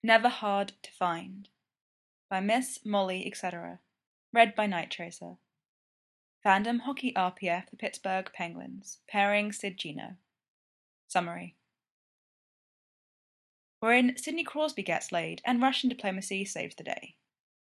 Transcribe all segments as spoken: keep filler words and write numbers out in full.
Never Hard to Find by Miss Molly et cetera. Read by Night Tracer. Fandom Hockey R P F the Pittsburgh Penguins. Pairing Sid Gino. Summary. Wherein Sidney Crosby gets laid and Russian diplomacy saves the day.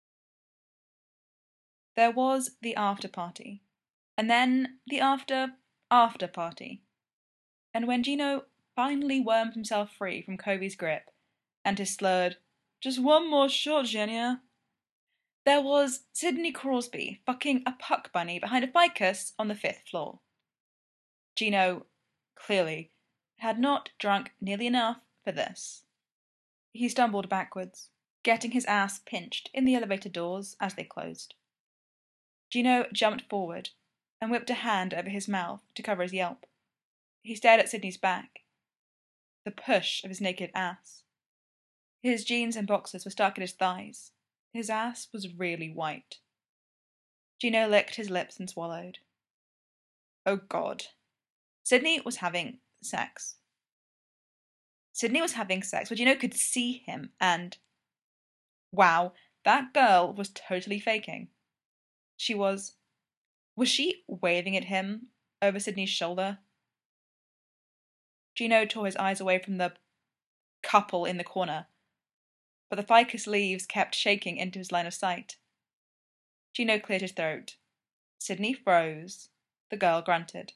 There was the after party, and then the after after party. And when Gino finally wormed himself free from Kobe's grip and his slurred, "Just one more shot, Genia," there was Sidney Crosby fucking a puck bunny behind a ficus on the fifth floor. Gino, clearly, had not drunk nearly enough for this. He stumbled backwards, getting his ass pinched in the elevator doors as they closed. Gino jumped forward and whipped a hand over his mouth to cover his yelp. He stared at Sidney's back, the push of his naked ass. His jeans and boxers were stuck at his thighs. His ass was really white. Gino licked his lips and swallowed. Oh God. Sidney was having sex. Sidney was having sex, but Gino could see him, and wow, that girl was totally faking. She was... Was she waving at him over Sidney's shoulder? Gino tore his eyes away from the couple in the corner, but the ficus leaves kept shaking into his line of sight. Gino cleared his throat. Sidney froze. The girl grunted.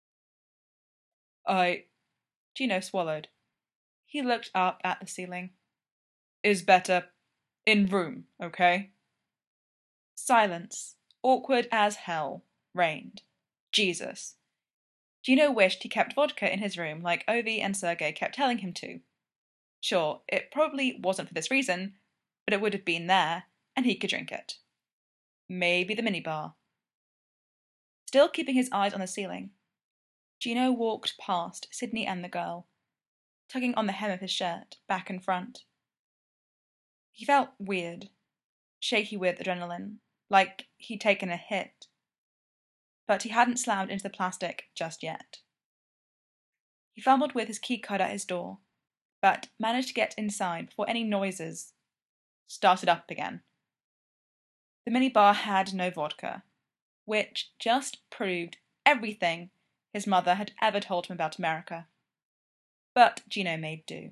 I... Gino swallowed. He looked up at the ceiling. Is better in room, okay? Silence, awkward as hell, reigned. Jesus. Gino wished he kept vodka in his room like Ovi and Sergei kept telling him to. Sure, it probably wasn't for this reason, but it would have been there, and he could drink it. Maybe the minibar. Still keeping his eyes on the ceiling, Gino walked past Sidney and the girl, tugging on the hem of his shirt, back and front. He felt weird, shaky with adrenaline, like he'd taken a hit. But he hadn't slammed into the plastic just yet. He fumbled with his keycard at his door, but managed to get inside before any noises started up again. The minibar had no vodka, which just proved everything his mother had ever told him about America. But Gino made do.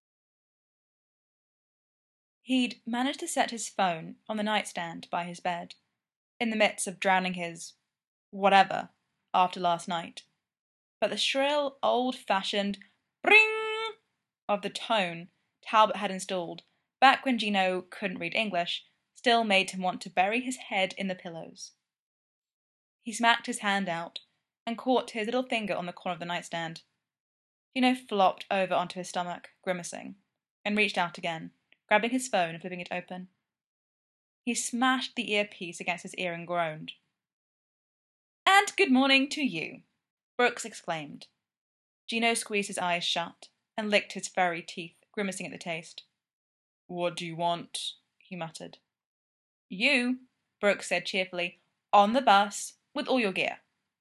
He'd managed to set his phone on the nightstand by his bed, in the midst of drowning his whatever after last night. But the shrill, old-fashioned bring of the tone Talbot had installed back when Gino couldn't read English still made him want to bury his head in the pillows. He smacked his hand out and caught his little finger on the corner of the nightstand. Gino flopped over onto his stomach, grimacing, and reached out again, grabbing his phone and flipping it open. He smashed the earpiece against his ear and groaned. "And good morning to you," Brooks exclaimed. Gino squeezed his eyes shut and licked his furry teeth, grimacing at the taste. "What do you want?" he muttered. "You," Brooks said cheerfully, "on the bus with all your gear."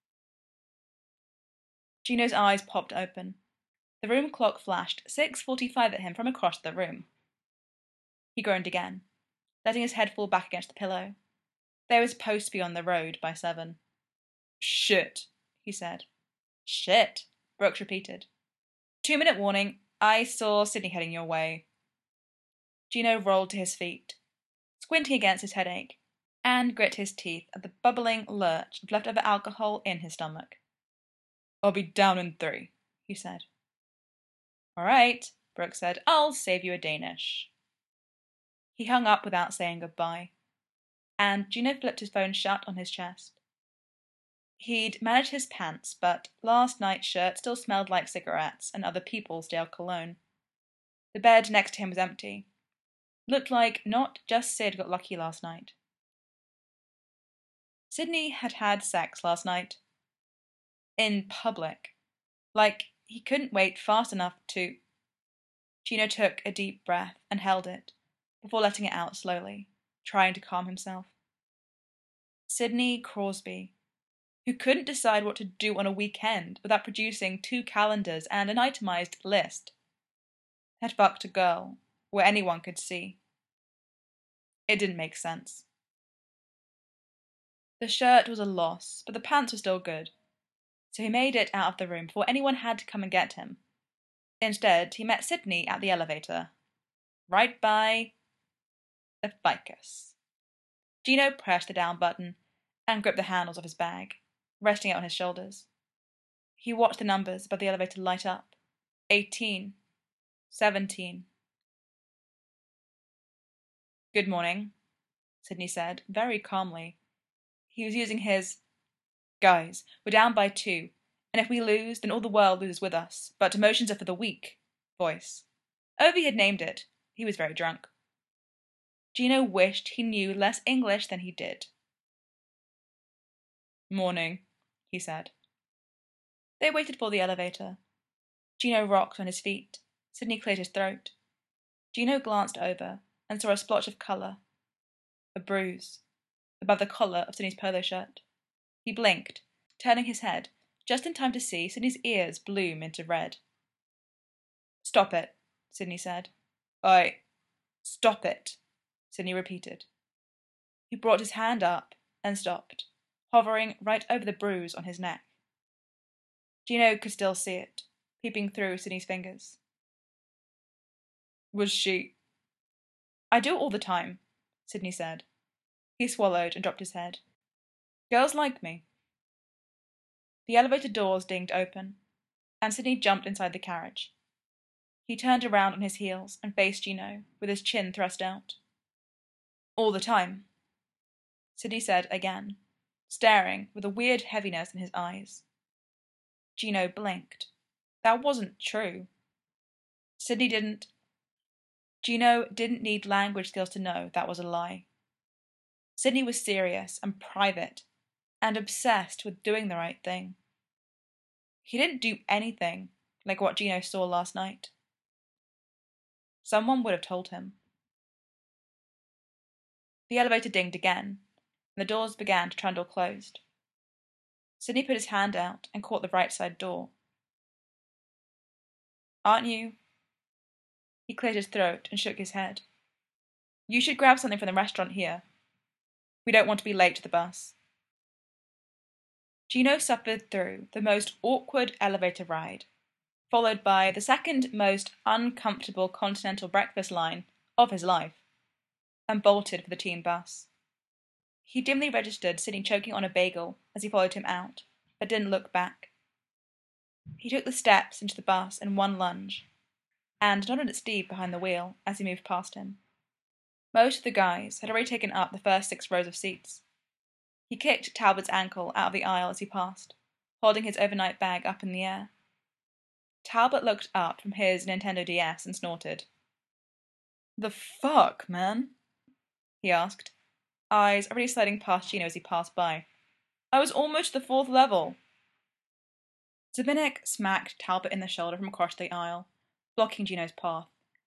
Gino's eyes popped open. The room clock flashed six forty-five at him from across the room. He groaned again, letting his head fall back against the pillow. They were supposed to be on the road by seven. "Shit," he said. "Shit," Brooks repeated. Two-minute warning, I saw Sidney heading your way. Gino rolled to his feet, squinting against his headache, and grit his teeth at the bubbling lurch of leftover alcohol in his stomach. "I'll be down in three," he said. "All right," Brooks said. "I'll save you a Danish." He hung up without saying goodbye, and Gino flipped his phone shut on his chest. He'd managed his pants, but last night's shirt still smelled like cigarettes and other people's stale cologne. The bed next to him was empty. Looked like not just Sid got lucky last night. Sidney had had sex last night. In public. Like he couldn't wait fast enough to... Gino took a deep breath and held it, before letting it out slowly, trying to calm himself. Sidney Crosby, who couldn't decide what to do on a weekend without producing two calendars and an itemized list, had fucked a girl where anyone could see. It didn't make sense. The shirt was a loss, but the pants were still good, so he made it out of the room before anyone had to come and get him. Instead, he met Sydney at the elevator, right by the ficus. Gino pressed the down button and gripped the handles of his bag, resting it on his shoulders. He watched the numbers above the elevator light up. Eighteen. Seventeen. Good morning, Sydney said, very calmly. He was using his, guys, we're down by two, and if we lose, then all the world loses with us, but emotions are for the weak, voice. Obi had named it. He was very drunk. Gino wished he knew less English than he did. Morning, he said. They waited for the elevator. Gino rocked on his feet. Sydney cleared his throat. Gino glanced over and saw a splotch of colour, a bruise, above the collar of Sydney's polo shirt. He blinked, turning his head, just in time to see Sydney's ears bloom into red. Stop it, Sydney said. I... Stop it, Sydney repeated. He brought his hand up and stopped, hovering right over the bruise on his neck. Gino could still see it, peeping through Sydney's fingers. Was she... I do it all the time, Sydney said. He swallowed and dropped his head. Girls like me. The elevator doors dinged open, and Sydney jumped inside the carriage. He turned around on his heels and faced Gino, with his chin thrust out. All the time, Sydney said again, staring with a weird heaviness in his eyes. Gino blinked. That wasn't true. Sydney didn't... Gino didn't need language skills to know that was a lie. Sydney was serious and private, and obsessed with doing the right thing. He didn't do anything like what Gino saw last night. Someone would have told him. The elevator dinged again, and the doors began to trundle closed. Sydney put his hand out and caught the right side door. Aren't you? He cleared his throat and shook his head. You should grab something from the restaurant here. We don't want to be late to the bus. Gino suffered through the most awkward elevator ride, followed by the second most uncomfortable continental breakfast line of his life, and bolted for the team bus. He dimly registered Sydney choking on a bagel as he followed him out, but didn't look back. He took the steps into the bus in one lunge, and nodded at Steve behind the wheel as he moved past him. Most of the guys had already taken up the first six rows of seats. He kicked Talbot's ankle out of the aisle as he passed, holding his overnight bag up in the air. Talbot looked up from his Nintendo D S and snorted. The fuck, man? He asked, eyes already sliding past Gino as he passed by. I was almost the fourth level. Zbynek smacked Talbot in the shoulder from across the aisle, blocking Gino's path.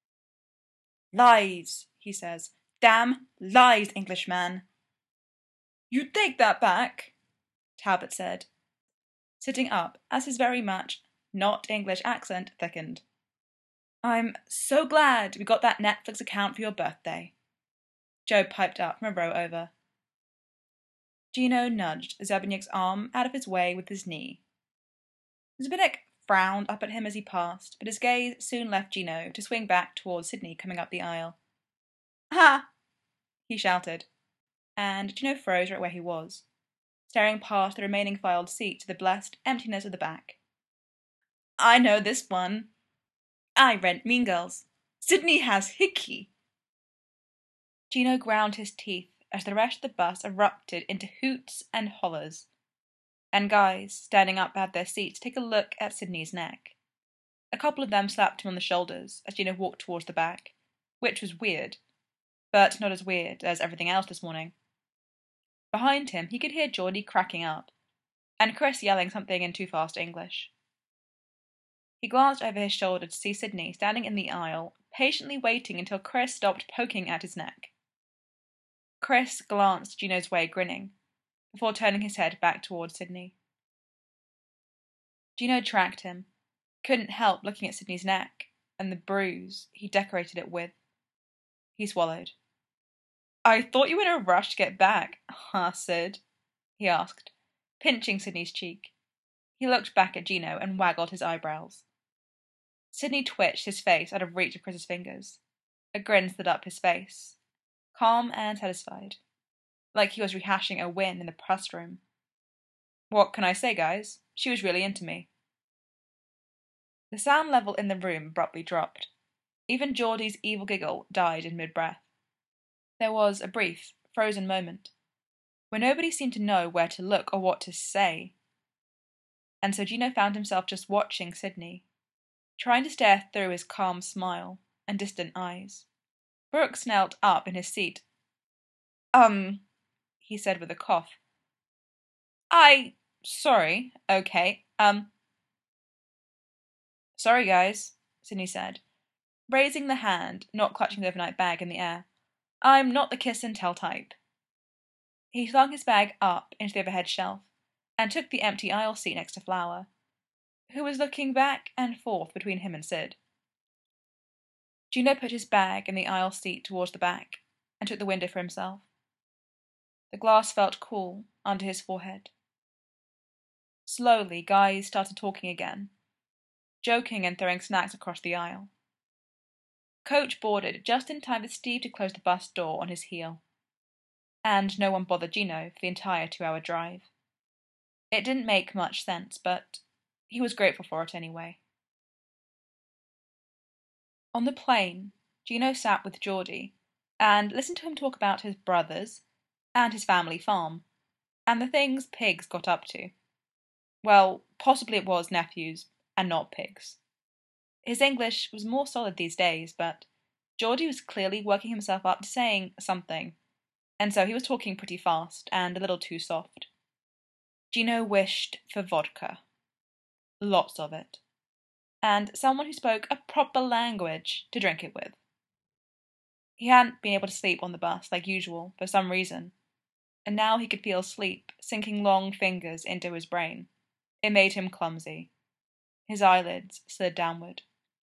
Lies, he says. Damn lies, Englishman. You take that back, Talbot said, sitting up as his very much not English accent thickened. I'm so glad we got that Netflix account for your birthday, Joe piped up from a row over. Gino nudged Zbynek's arm out of his way with his knee. Zbynek frowned up at him as he passed, but his gaze soon left Gino to swing back towards Sydney coming up the aisle. Ha! He shouted, and Gino froze right where he was, staring past the remaining filed seat to the blessed emptiness of the back. I know this one. I rent Mean Girls. Sydney has Hickey. Gino ground his teeth as the rest of the bus erupted into hoots and hollers, and guys standing up at their seats take a look at Sydney's neck. A couple of them slapped him on the shoulders as Gino walked towards the back, which was weird, but not as weird as everything else this morning. Behind him he could hear Geordie cracking up, and Chris yelling something in too fast English. He glanced over his shoulder to see Sydney standing in the aisle, patiently waiting until Chris stopped poking at his neck. Chris glanced Gino's way, grinning, before turning his head back towards Sydney. Gino tracked him, couldn't help looking at Sydney's neck, and the bruise he decorated it with. He swallowed. I thought you were in a rush to get back, huh, Sid? He asked, pinching Sydney's cheek. He looked back at Gino and waggled his eyebrows. Sydney twitched his face out of reach of Chris's fingers. A grin slid up his face, calm and satisfied, like he was rehashing a win in the press room. What can I say, guys? She was really into me. The sound level in the room abruptly dropped. Even Geordie's evil giggle died in mid-breath. There was a brief, frozen moment, where nobody seemed to know where to look or what to say. And so Gino found himself just watching Sydney, trying to stare through his calm smile and distant eyes. Brooks knelt up in his seat. Um, he said with a cough. I, sorry, okay, um. Sorry, guys, Sydney said, raising the hand, not clutching the overnight bag in the air. I'm not the kiss and tell type. He flung his bag up into the overhead shelf and took the empty aisle seat next to Flower, who was looking back and forth between him and Sid. Gino put his bag in the aisle seat towards the back and took the window for himself. The glass felt cool under his forehead. Slowly, guys started talking again, joking and throwing snacks across the aisle. Coach boarded just in time for Steve to close the bus door on his heel. And no one bothered Gino for the entire two-hour drive. It didn't make much sense, but he was grateful for it anyway. On the plane, Gino sat with Geordie and listened to him talk about his brothers and his family farm, and the things pigs got up to. Well, possibly it was nephews and not pigs. His English was more solid these days, but Geordie was clearly working himself up to saying something, and so he was talking pretty fast and a little too soft. Gino wished for vodka. Lots of it. And someone who spoke a proper language to drink it with. He hadn't been able to sleep on the bus like usual for some reason, and now he could feel sleep sinking long fingers into his brain. It made him clumsy. His eyelids slid downward.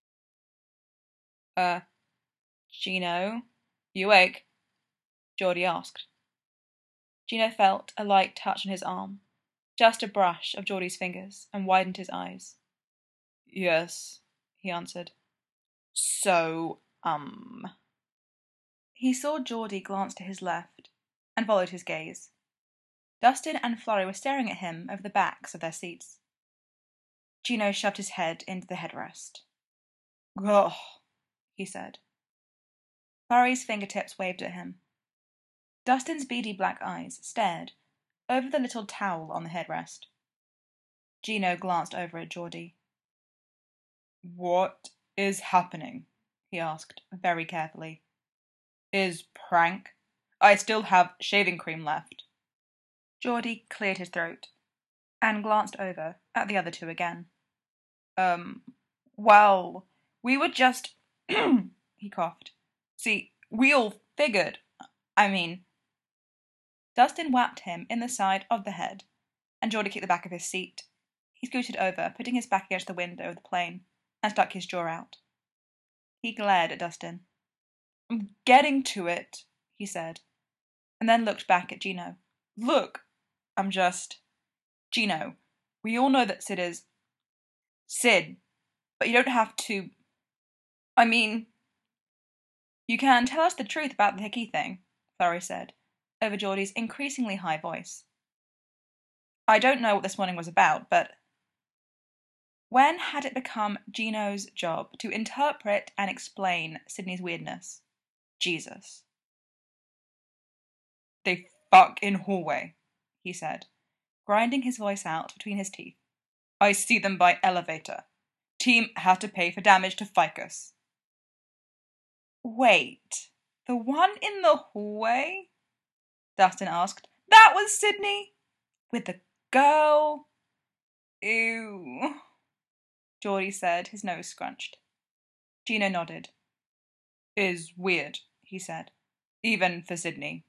Uh, Gino, you awake? Geordie asked. Gino felt a light touch on his arm, just a brush of Geordie's fingers, and widened his eyes. Yes, he answered. So, um... He saw Geordie glance to his left, and followed his gaze. Dustin and Florrie were staring at him over the backs of their seats. Gino shoved his head into the headrest. Ugh, he said. Florrie's fingertips waved at him. Dustin's beady black eyes stared over the little towel on the headrest. Gino glanced over at Geordie. What is happening? He asked, very carefully. Is prank? I still have shaving cream left. Geordie cleared his throat and glanced over at the other two again. Um, well, we were just... he coughed. See, we all figured... I mean... Dustin whapped him in the side of the head, and Geordie kicked the back of his seat. He scooted over, putting his back against the window of the plane, and stuck his jaw out. He glared at Dustin. I'm getting to it, he said, and then looked back at Gino. Look, I'm just... Gino, we all know that Sid is... Sid, but you don't have to... I mean... You can tell us the truth about the Hickey thing, Florrie said, over Geordie's increasingly high voice. I don't know what this morning was about, but... When had it become Gino's job to interpret and explain Sydney's weirdness? Jesus. They fuck in hallway, he said, grinding his voice out between his teeth. I see them by elevator. Team had to pay for damage to Ficus. Wait, the one in the hallway? Dustin asked. That was Sydney? With the girl? Ew. Geordie said, his nose scrunched. Gino nodded. Is weird, he said. Even for Sydney.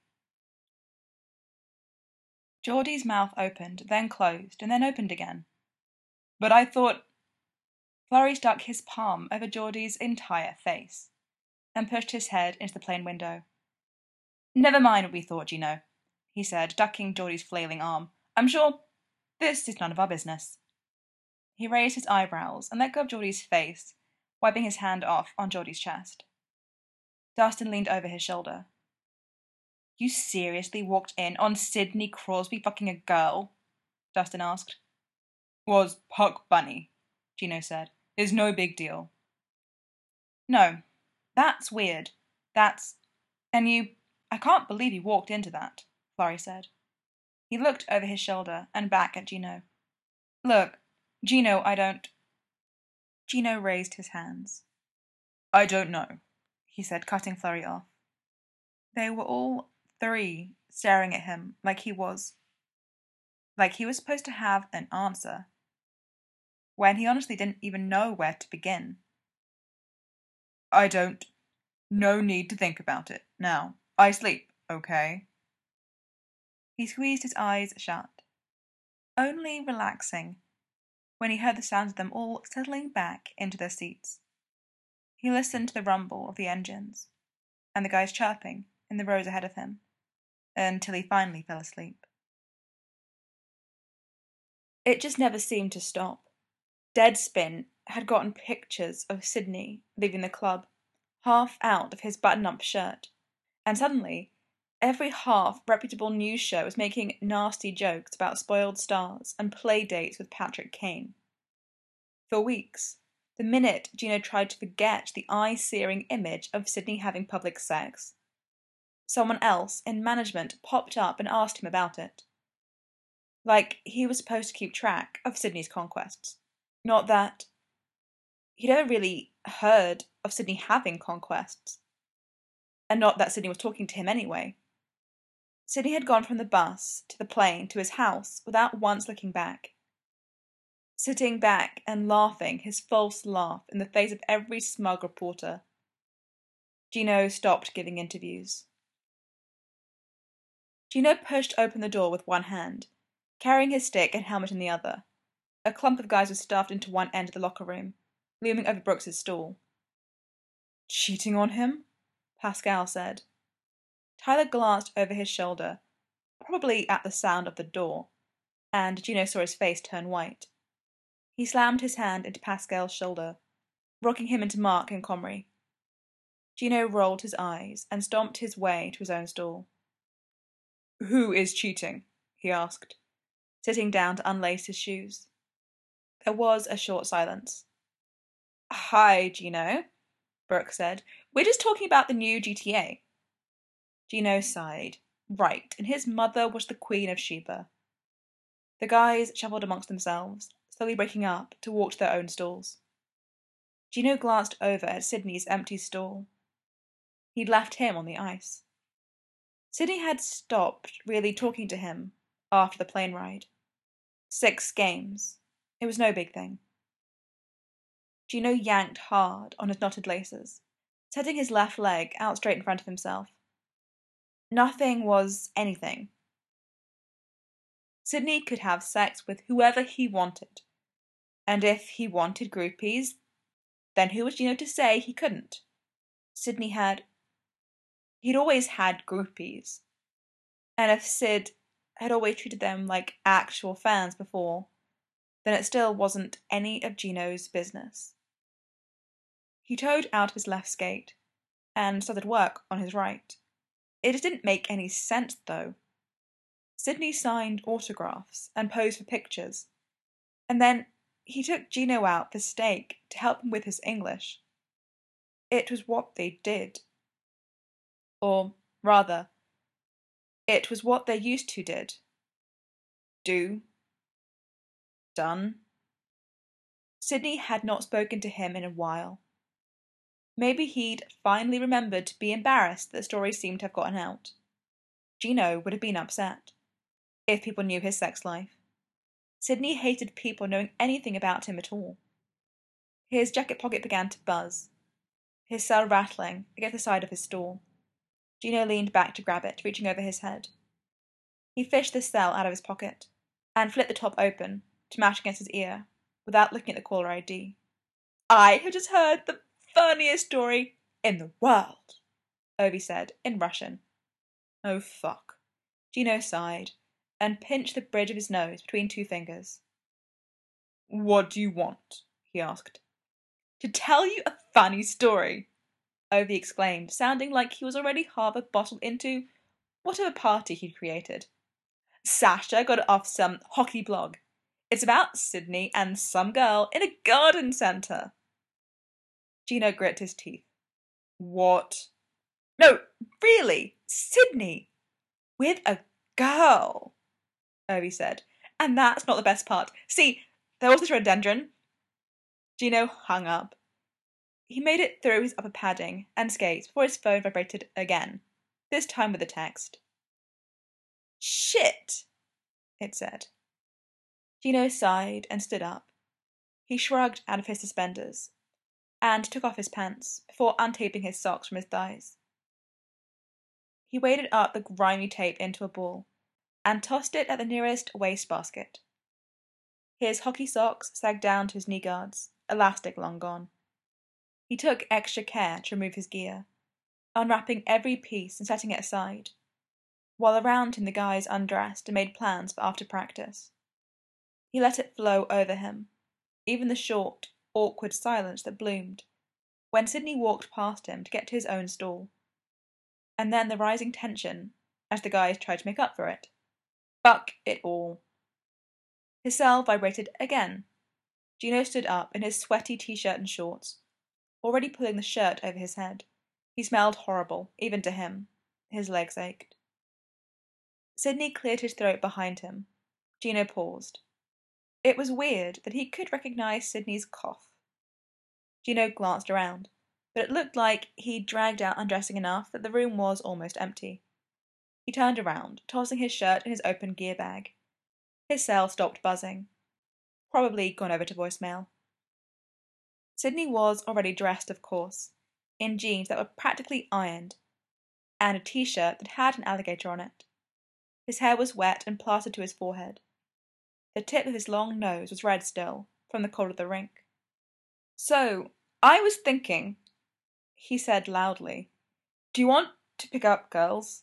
Geordie's mouth opened, then closed, and then opened again. But I thought... Florrie stuck his palm over Geordie's entire face. and pushed his head into the plane window. "Never mind what we thought, Gino," he said, ducking Geordie's flailing arm. "I'm sure this is none of our business." He raised his eyebrows and let go of Geordie's face, wiping his hand off on Geordie's chest. Dustin leaned over his shoulder. "You seriously walked in on Sidney Crosby fucking a girl?" Dustin asked. "Was Puck Bunny," Gino said. "It's no big deal." "No, that's weird. That's... and you... I can't believe you walked into that," Florrie said. He looked over his shoulder and back at Gino. "Look, Gino, I don't..." Gino raised his hands. "I don't know," he said, cutting Florrie off. They were all three staring at him like he was... like he was supposed to have an answer, when he honestly didn't even know where to begin. "I don't... no need to think about it, now. I sleep, okay?" He squeezed his eyes shut, only relaxing when he heard the sound of them all settling back into their seats. He listened to the rumble of the engines and the guys chirping in the rows ahead of him until he finally fell asleep. It just never seemed to stop. Deadspin had gotten pictures of Sidney leaving the club, half out of his button-up shirt, and suddenly every half-reputable news show was making nasty jokes about spoiled stars and play dates with Patrick Kane. For weeks, the minute Gino tried to forget the eye-searing image of Sidney having public sex, someone else in management popped up and asked him about it. Like he was supposed to keep track of Sidney's conquests. Not that he'd ever really heard of Sidney having conquests. And not that Sidney was talking to him anyway. Sidney had gone from the bus to the plane to his house without once looking back. Sitting back and laughing his false laugh in the face of every smug reporter. Gino stopped giving interviews. Gino pushed open the door with one hand, carrying his stick and helmet in the other. A clump of guys was stuffed into one end of the locker room, looming over Brooks's stall. "Cheating on him?" Pascal said. Tyler glanced over his shoulder, probably at the sound of the door, and Gino saw his face turn white. He slammed his hand into Pascal's shoulder, rocking him into Mark and Comrie. Gino rolled his eyes and stomped his way to his own stall. "Who is cheating?" he asked, sitting down to unlace his shoes. There was a short silence. "Hi, Gino," Brooke said. "We're just talking about the new G T A." Gino sighed. Right, and his mother was the Queen of Sheba. The guys shuffled amongst themselves, slowly breaking up to walk to their own stalls. Gino glanced over at Sidney's empty stall. He'd left him on the ice. Sidney had stopped really talking to him after the plane ride. Six games. It was no big thing. Gino yanked hard on his knotted laces, setting his left leg out straight in front of himself. Nothing was anything. Sidney could have sex with whoever he wanted, and if he wanted groupies, then who was Gino to say he couldn't? Sidney had... He'd always had groupies, and if Sid had always treated them like actual fans before, then it still wasn't any of Gino's business. He toed out of his left skate and started work on his right. It just didn't make any sense, though. Sidney signed autographs and posed for pictures, and then he took Gino out for steak to help him with his English. It was what they did. Or, rather, it was what they used to did. Do. Done. Sidney had not spoken to him in a while. Maybe he'd finally remembered to be embarrassed that the story seemed to have gotten out. Gino would have been upset if people knew his sex life. Sidney hated people knowing anything about him at all. His jacket pocket began to buzz, his cell rattling against the side of his stall. Gino leaned back to grab it, reaching over his head. He fished the cell out of his pocket and flipped the top open to mash against his ear without looking at the caller I D. "I have just heard the funniest story in the world, Ovi said in Russian. Oh fuck. Gino sighed and pinched the bridge of his nose between two fingers. What do you want? He asked. To tell you a funny story, Ovi exclaimed, sounding like he was already half a bottle into whatever party he'd created. Sasha got it off some hockey blog. It's about Sydney and some girl in a garden centre. Gino grit his teeth. What? No, really, Sydney. With a girl, Ovi said. And that's not the best part. See, there was this rhododendron. Gino hung up. He made it through his upper padding and skates before his phone vibrated again, this time with a text. Shit, it said. Gino sighed and stood up. He shrugged out of his suspenders and took off his pants before untaping his socks from his thighs. He waded up the grimy tape into a ball and tossed it at the nearest wastebasket. His hockey socks sagged down to his knee guards, elastic long gone. He took extra care to remove his gear, unwrapping every piece and setting it aside, while around him the guys undressed and made plans for after practice. He let it flow over him, even the short, awkward silence that bloomed when Sydney walked past him to get to his own stall, and then the rising tension as the guys tried to make up for it. Fuck it all. His cell vibrated again. Gino stood up in his sweaty t-shirt and shorts, already pulling the shirt over his head. He smelled horrible, even to him. His legs ached. Sydney cleared his throat behind him. Gino paused. It was weird that he could recognize Sydney's cough. Gino glanced around, but it looked like he'd dragged out undressing enough that the room was almost empty. He turned around, tossing his shirt in his open gear bag. His cell stopped buzzing. Probably gone over to voicemail. Sydney was already dressed, of course, in jeans that were practically ironed, and a t-shirt that had an alligator on it. His hair was wet and plastered to his forehead. The tip of his long nose was red still, from the cold of the rink. So, I was thinking, he said loudly, do you want to pick up girls?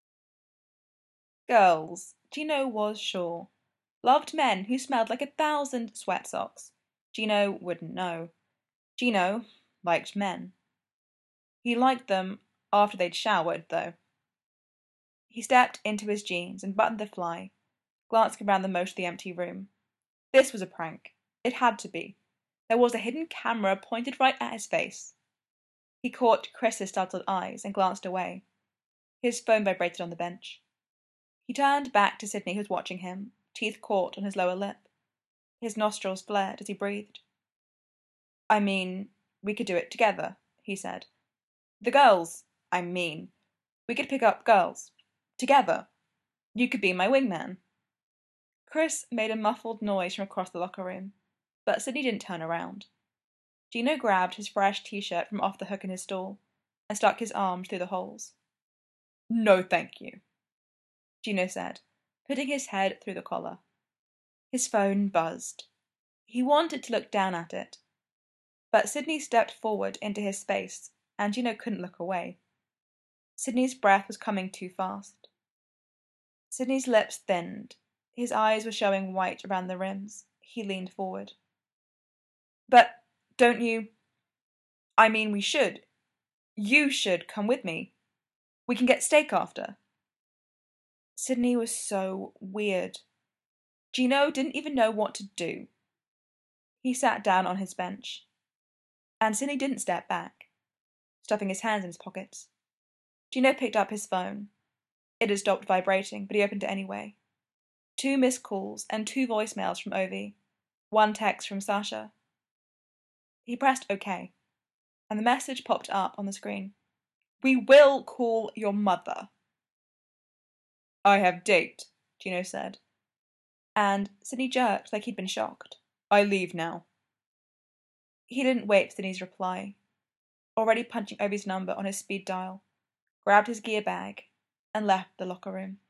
Girls, Gino was sure, loved men who smelled like a thousand sweat socks. Gino wouldn't know. Gino liked men. He liked them after they'd showered, though. He stepped into his jeans and buttoned the fly, glancing around the most of the empty room. This was a prank. It had to be. There was a hidden camera pointed right at his face. He caught Chris's startled eyes and glanced away. His phone vibrated on the bench. He turned back to Sydney, who was watching him, teeth caught on his lower lip. His nostrils flared as he breathed. I mean, we could do it together, he said. The girls, I mean. We could pick up girls. Together. You could be my wingman. Chris made a muffled noise from across the locker room, but Sydney didn't turn around. Gino grabbed his fresh t-shirt from off the hook in his stall and stuck his arms through the holes. No, thank you, Gino said, putting his head through the collar. His phone buzzed. He wanted to look down at it, but Sydney stepped forward into his space, and Gino couldn't look away. Sydney's breath was coming too fast. Sydney's lips thinned. His eyes were showing white around the rims. He leaned forward. But don't you... I mean, we should. You should come with me. We can get steak after. Sydney was so weird. Gino didn't even know what to do. He sat down on his bench, and Sydney didn't step back, stuffing his hands in his pockets. Gino picked up his phone. It had stopped vibrating, but he opened it anyway. Two missed calls and two voicemails from Ovi. One text from Sasha. He pressed OK, and the message popped up on the screen. We will call your mother. I have date, Gino said, and Sydney jerked like he'd been shocked. I leave now. He didn't wait for Sydney's reply, already punching Ovi's number on his speed dial, grabbed his gear bag, and left the locker room.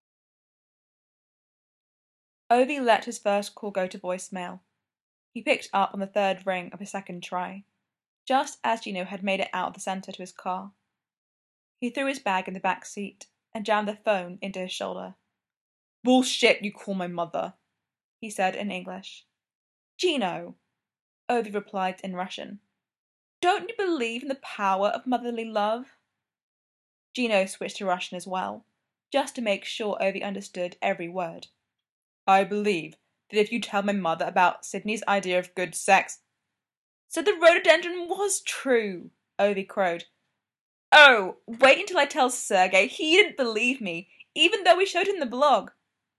Ovi let his first call go to voicemail. He picked up on the third ring of his second try. just as Gino had made it out of the centre to his car. He threw his bag in the back seat and jammed the phone into his shoulder. "Bullshit, you call my mother," he said in English. "Gino," Ovi replied in Russian, "don't you believe in the power of motherly love?" Gino switched to Russian as well, just to make sure Ovi understood every word. "I believe that if you tell my mother about Sydney's idea of good sex—" "So the rhododendron was true," Ovi crowed. "Oh, wait until I tell Sergei. He didn't believe me, even though we showed him the blog."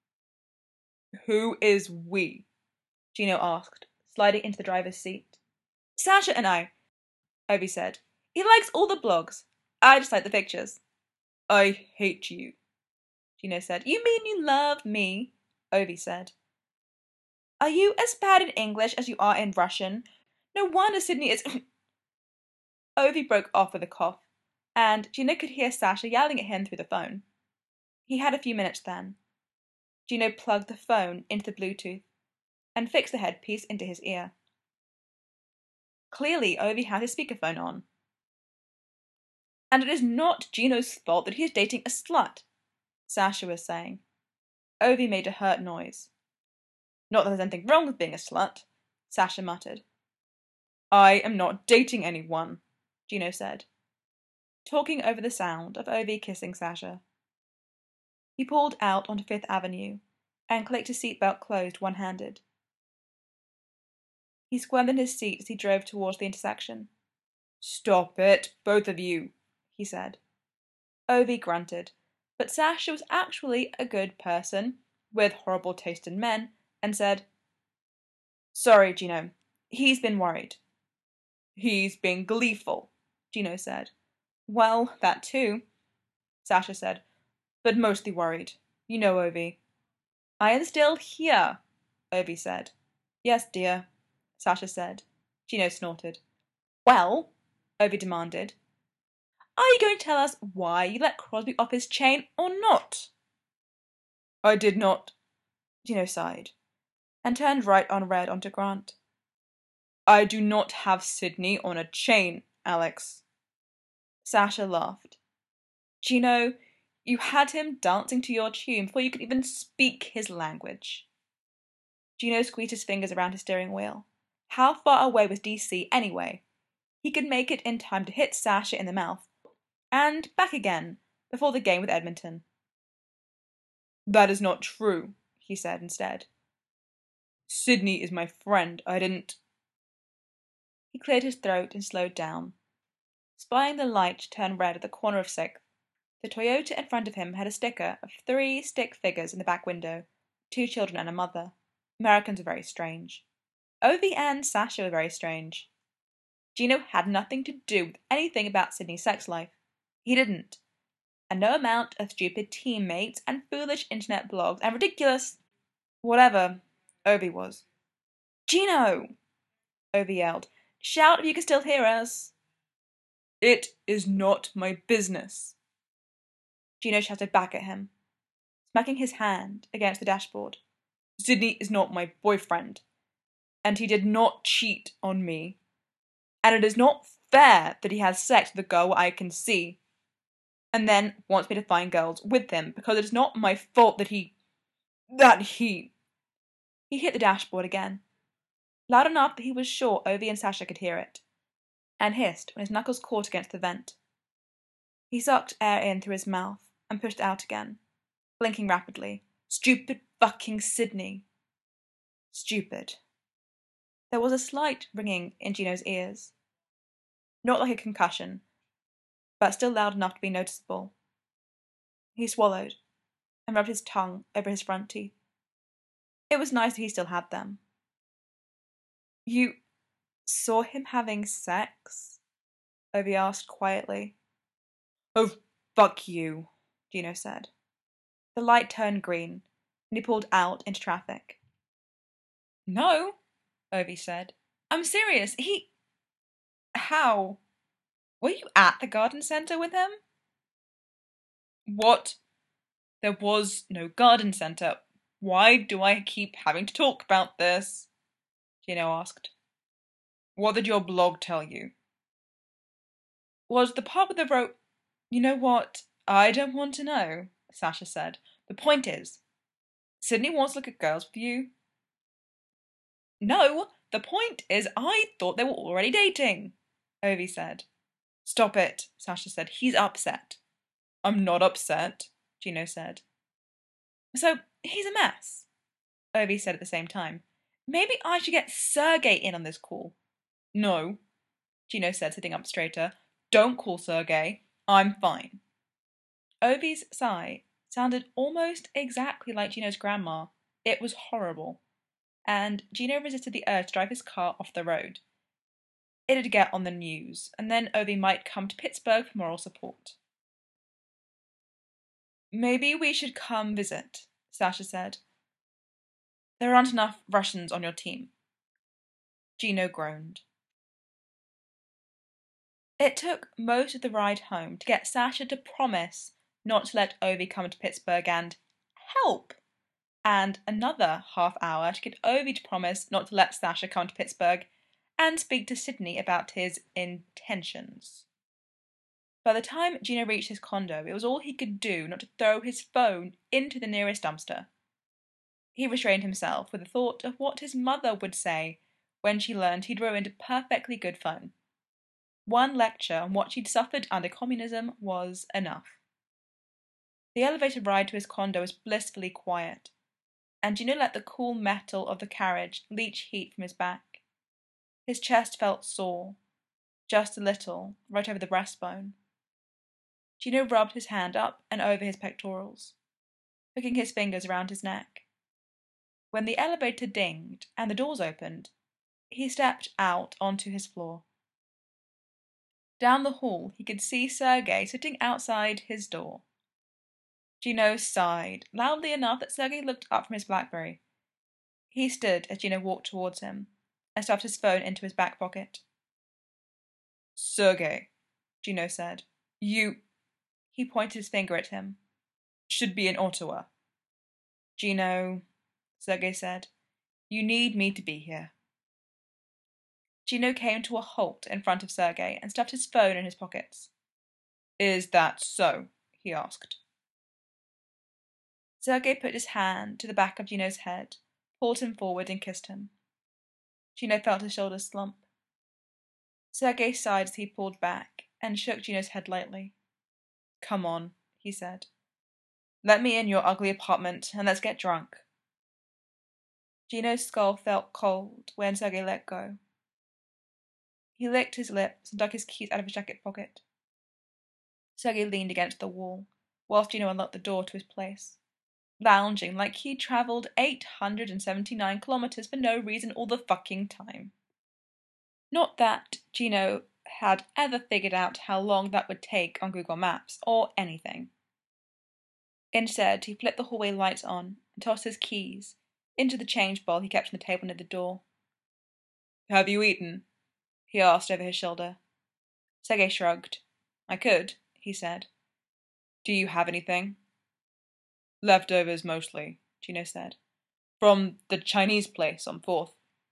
"Who is we?" Gino asked, sliding into the driver's seat. "Sasha and I," Ovi said. "He likes all the blogs. I just like the pictures." "I hate you," Gino said. "You mean you love me," Ovi said. "Are you as bad in English as you are in Russian? No wonder Sydney is—" Ovi broke off with a cough, and Gino could hear Sasha yelling at him through the phone. He had a few minutes then. Gino plugged the phone into the Bluetooth and fixed the headpiece into his ear. Clearly, Ovi had his speakerphone on. "And it is not Gino's fault that he is dating a slut," Sasha was saying. Ovi made a hurt noise. "Not that there's anything wrong with being a slut," Sasha muttered. "I am not dating anyone," Gino said, talking over the sound of Ovi kissing Sasha. He pulled out onto Fifth Avenue and clicked his seatbelt closed one-handed. He squirmed in his seat as he drove towards the intersection. "Stop it, both of you," he said. Ovi grunted, but Sasha was actually a good person, with horrible taste in men, and said, "Sorry, Gino. He's been worried." "He's been gleeful," Gino said. "Well, that too," Sasha said, "but mostly worried. You know, Ovi." "I am still here," Ovi said. "Yes, dear," Sasha said. Gino snorted. "Well," Ovi demanded, "are you going to tell us why you let Crosby off his chain or not?" "I did not," Gino sighed, and turned right on red onto Grant. "I do not have Sydney on a chain, Alex." Sasha laughed. "Gino, you had him dancing to your tune before you could even speak his language." Gino squeezed his fingers around his steering wheel. How far away was D C anyway? He could make it in time to hit Sasha in the mouth, and back again, before the game with Edmonton. "That is not true," he said instead. "Sydney is my friend. I didn't—" He cleared his throat and slowed down. Spying the light turn red at the corner of sixth, the Toyota in front of him had a sticker of three stick figures in the back window, two children and a mother. Americans are very strange. Ovi and Sasha were very strange. Gino had nothing to do with anything about Sydney's sex life. He didn't. And no amount of stupid teammates and foolish internet blogs and ridiculous whatever Ovi was. "Gino!" Ovi yelled. "Shout if you can still hear us." "It is not my business," Gino shouted back at him, smacking his hand against the dashboard. "Sydney is not my boyfriend, and he did not cheat on me. And it is not fair that he has sex with a girl I can see, and then wants me to find girls with him, because it is not my fault that he... that he..." He hit the dashboard again, loud enough that he was sure Ovi and Sasha could hear it, and hissed when his knuckles caught against the vent. He sucked air in through his mouth and pushed out again, blinking rapidly. "Stupid fucking Sydney." Stupid. There was a slight ringing in Gino's ears. Not like a concussion, but still loud enough to be noticeable. He swallowed and rubbed his tongue over his front teeth. It was nice that he still had them. "You saw him having sex?" Ovi asked quietly. "Oh, fuck you," Gino said. The light turned green, and he pulled out into traffic. "No," Ovi said. "I'm serious. He..." "How? Were you at the garden centre with him?" "What? There was no garden centre. Why do I keep having to talk about this?" Gino asked. "What did your blog tell you?" Was the part with the rope... You know what? I don't want to know, Sasha said. The point is, Sydney wants to look at girls with you. No, the point is I thought they were already dating, Ovi said. Stop it, Sasha said. He's upset. I'm not upset, Gino said. So, he's a mess, Ovi said at the same time. Maybe I should get Sergey in on this call. No, Gino said, sitting up straighter. Don't call Sergey. I'm fine. Ovi's sigh sounded almost exactly like Gino's grandma. It was horrible. And Gino resisted the urge to drive his car off the road. It'd get on the news, and then Ovi might come to Pittsburgh for moral support. Maybe we should come visit, Sasha said. There aren't enough Russians on your team. Gino groaned. It took most of the ride home to get Sasha to promise not to let Ovi come to Pittsburgh and help, and another half hour to get Ovi to promise not to let Sasha come to Pittsburgh and speak to Sydney about his intentions. By the time Gino reached his condo, it was all he could do not to throw his phone into the nearest dumpster. He restrained himself with the thought of what his mother would say when she learned he'd ruined a perfectly good phone. One lecture on what she'd suffered under communism was enough. The elevator ride to his condo was blissfully quiet, and Gino let the cool metal of the carriage leach heat from his back. His chest felt sore, just a little, right over the breastbone. Gino rubbed his hand up and over his pectorals, hooking his fingers around his neck. When the elevator dinged and the doors opened, he stepped out onto his floor. Down the hall he could see Sergey sitting outside his door. Gino sighed, loudly enough that Sergey looked up from his BlackBerry. He stood as Gino walked towards him, and stuffed his phone into his back pocket. Sergey, Gino said, you... He pointed his finger at him. Should be in Ottawa. Gino, Sergey said, you need me to be here. Gino came to a halt in front of Sergey and stuffed his phone in his pockets. Is that so? He asked. Sergey put his hand to the back of Gino's head, pulled him forward and kissed him. Gino felt his shoulders slump. Sergey sighed as he pulled back and shook Gino's head lightly. Come on, he said. Let me in your ugly apartment and let's get drunk. Gino's skull felt cold when Sergey let go. He licked his lips and dug his keys out of his jacket pocket. Sergey leaned against the wall, whilst Gino unlocked the door to his place, lounging like he'd travelled eight hundred seventy-nine kilometres for no reason all the fucking time. Not that Gino had ever figured out how long that would take on Google Maps, or anything. Instead, he flipped the hallway lights on and tossed his keys into the change bowl he kept on the table near the door. Have you eaten? He asked over his shoulder. Sergey shrugged. I could, he said. Do you have anything? Leftovers mostly, Gino said. From the Chinese place on Fourth.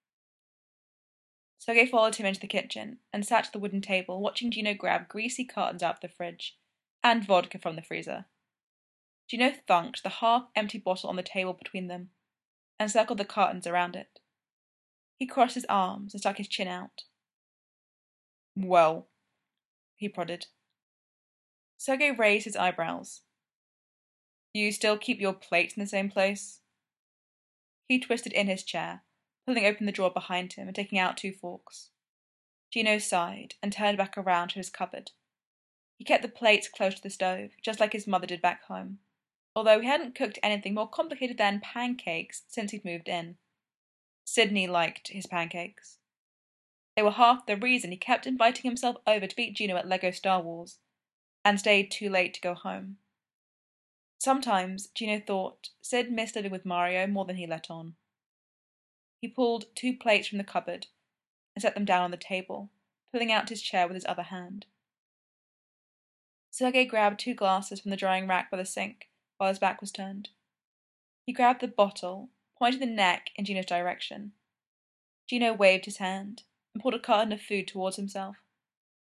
Sergey followed him into the kitchen and sat at the wooden table, watching Gino grab greasy cartons out of the fridge and vodka from the freezer. Gino thunked the half-empty bottle on the table between them and circled the cartons around it. He crossed his arms and stuck his chin out. Well, he prodded. Sergey raised his eyebrows. You still keep your plates in the same place? He twisted in his chair, pulling open the drawer behind him and taking out two forks. Gino sighed and turned back around to his cupboard. He kept the plates close to the stove, just like his mother did back home, although he hadn't cooked anything more complicated than pancakes since he'd moved in. Sydney liked his pancakes. They were half the reason he kept inviting himself over to beat Gino at Lego Star Wars, and stayed too late to go home. Sometimes Gino thought Sid missed living with Mario more than he let on. He pulled two plates from the cupboard and set them down on the table, pulling out his chair with his other hand. Sergey grabbed two glasses from the drying rack by the sink while his back was turned. He grabbed the bottle, pointing the neck in Gino's direction. Gino waved his hand and pulled a carton of food towards himself.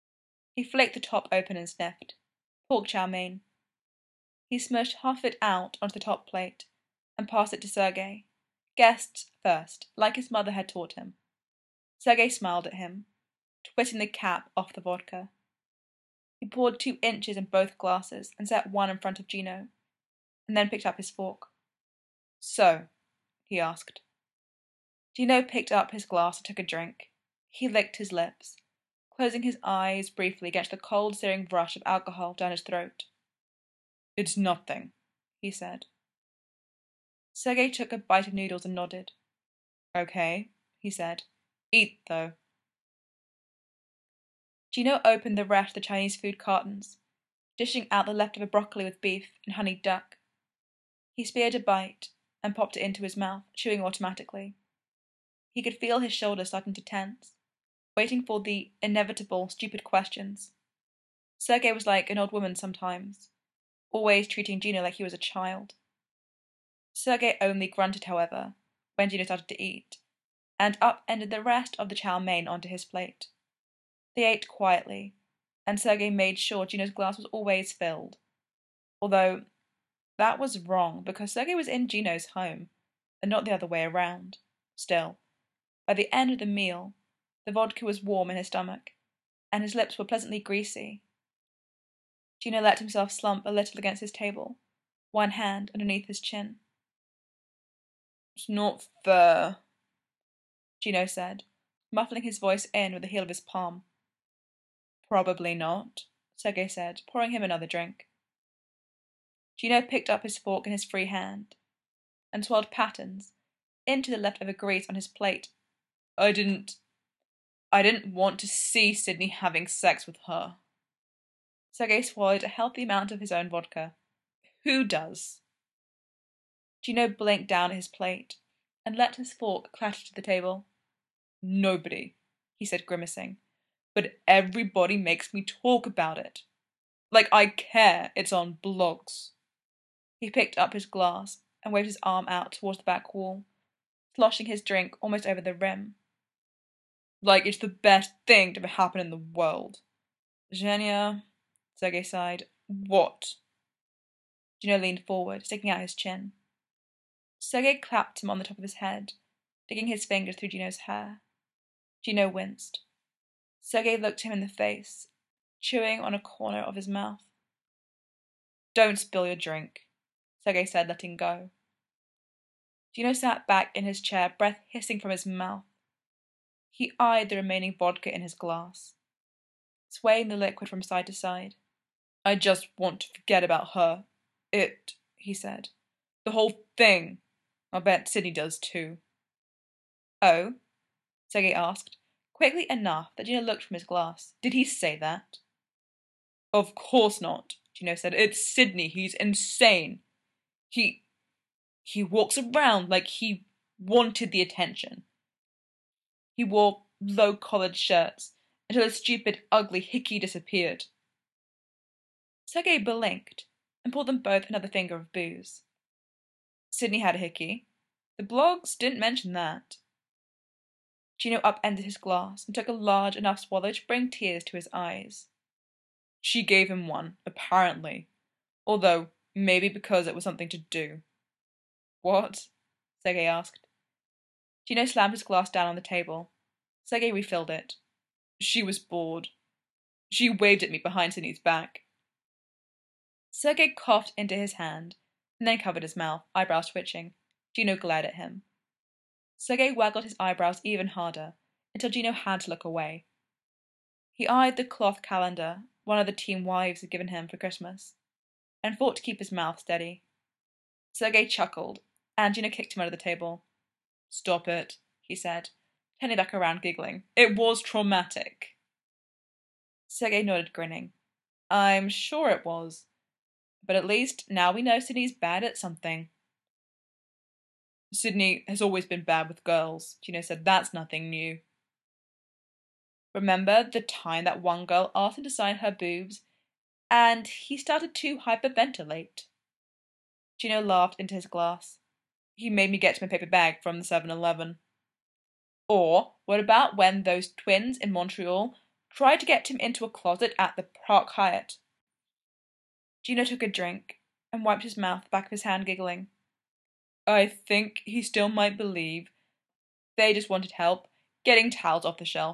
He flicked the top open and sniffed. Pork chow mein. He smushed half of it out onto the top plate and passed it to Sergei. Guests first, like his mother had taught him. Sergei smiled at him, twisting the cap off the vodka. He poured two inches in both glasses and set one in front of Gino, and then picked up his fork. So, he asked. Gino picked up his glass and took a drink. He licked his lips, closing his eyes briefly against the cold, searing rush of alcohol down his throat. It's nothing, he said. Sergei took a bite of noodles and nodded. Okay, he said. Eat, though. Gino opened the rest of the Chinese food cartons, dishing out the leftover broccoli with beef and honeyed duck. He speared a bite and popped it into his mouth, chewing automatically. He could feel his shoulders starting to tense, waiting for the inevitable, stupid questions. Sergei was like an old woman sometimes, always treating Gino like he was a child. Sergei only grunted, however, when Gino started to eat, and upended the rest of the chow mein onto his plate. They ate quietly, and Sergei made sure Gino's glass was always filled. Although that was wrong, because Sergei was in Gino's home, and not the other way around. Still, by the end of the meal, the vodka was warm in his stomach, and his lips were pleasantly greasy. Gino let himself slump a little against his table, one hand underneath his chin. It's not fair, Gino said, muffling his voice in with the heel of his palm. Probably not, Sergei said, pouring him another drink. Gino picked up his fork in his free hand and swirled patterns into the leftover grease on his plate. I didn't... I didn't want to see Sydney having sex with her. Sergei swallowed a healthy amount of his own vodka. Who does? Gino blinked down at his plate and let his fork clatter to the table. Nobody, he said, grimacing. But everybody makes me talk about it. Like I care it's on blogs. He picked up his glass and waved his arm out towards the back wall, sloshing his drink almost over the rim. Like it's the best thing to ever happen in the world. Zhenya, Sergei sighed. What? Gino leaned forward, sticking out his chin. Sergei clapped him on the top of his head, digging his fingers through Gino's hair. Gino winced. Sergei looked him in the face, chewing on a corner of his mouth. Don't spill your drink, Sergei said, letting go. Gino sat back in his chair, breath hissing from his mouth. He eyed the remaining vodka in his glass, swaying the liquid from side to side. I just want to forget about her. It, he said. The whole thing. I bet Sydney does too. Oh? Sergei asked, quickly enough that Gino looked from his glass. Did he say that? Of course not, Gino said. It's Sydney. He's insane. He... he walks around like he wanted the attention. He wore low-collared shirts until his stupid, ugly hickey disappeared. Sergei blinked and poured them both another finger of booze. Sydney had a hickey. The blogs didn't mention that. Gino upended his glass and took a large enough swallow to bring tears to his eyes. She gave him one, apparently, although maybe because it was something to do. What? Sergei asked. Gino slammed his glass down on the table. Sergei refilled it. She was bored. She waved at me behind Sydney's back. Sergei coughed into his hand and then covered his mouth, eyebrows twitching. Gino glared at him. Sergei waggled his eyebrows even harder until Gino had to look away. He eyed the cloth calendar one of the team wives had given him for Christmas and fought to keep his mouth steady. Sergei chuckled, and Gino kicked him under the table. Stop it, he said, turning back around giggling. It was traumatic. Sergei nodded, grinning. I'm sure it was. But at least now we know Sydney's bad at something. Sydney has always been bad with girls, Gino said. That's nothing new. Remember the time that one girl asked him to sign her boobs, and he started to hyperventilate? Gino laughed into his glass. He made me get my paper bag from the seven eleven. Or what about when those twins in Montreal Tried to get him into a closet at the Park Hyatt. Gino took a drink and wiped his mouth with the back of his hand, giggling. I think he still might believe they just wanted help getting towels off the shelf.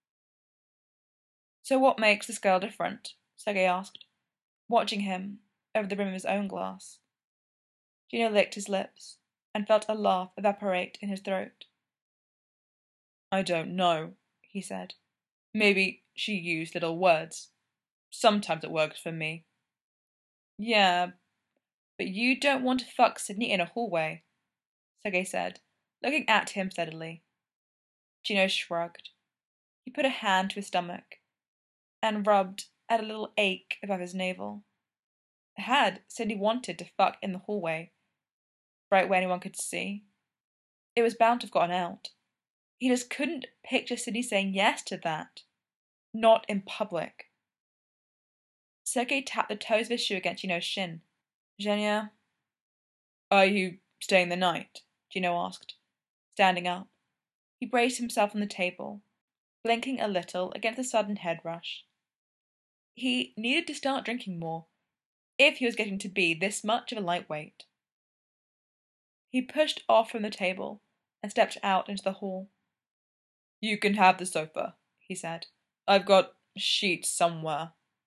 So what makes this girl different? Sergei asked, watching him over the rim of his own glass. Gino licked his lips and felt a laugh evaporate in his throat. I don't know, he said. Maybe she used little words. Sometimes it works for me. Yeah, but you don't want to fuck Sydney in a hallway, Sergei said, looking at him steadily. Gino shrugged. He put a hand to his stomach and rubbed at a little ache above his navel. Had Sydney wanted to fuck in the hallway, right where anyone could see, it was bound to have gotten out. He just couldn't picture Sydney saying yes to that. Not in public. Sergei tapped the toes of his shoe against Gino's shin. Zhenya? Are you staying the night? Gino asked, standing up. He braced himself on the table, blinking a little against the sudden head rush. He needed to start drinking more, if he was getting to be this much of a lightweight. He pushed off from the table and stepped out into the hall. You can have the sofa, he said. I've got sheets somewhere.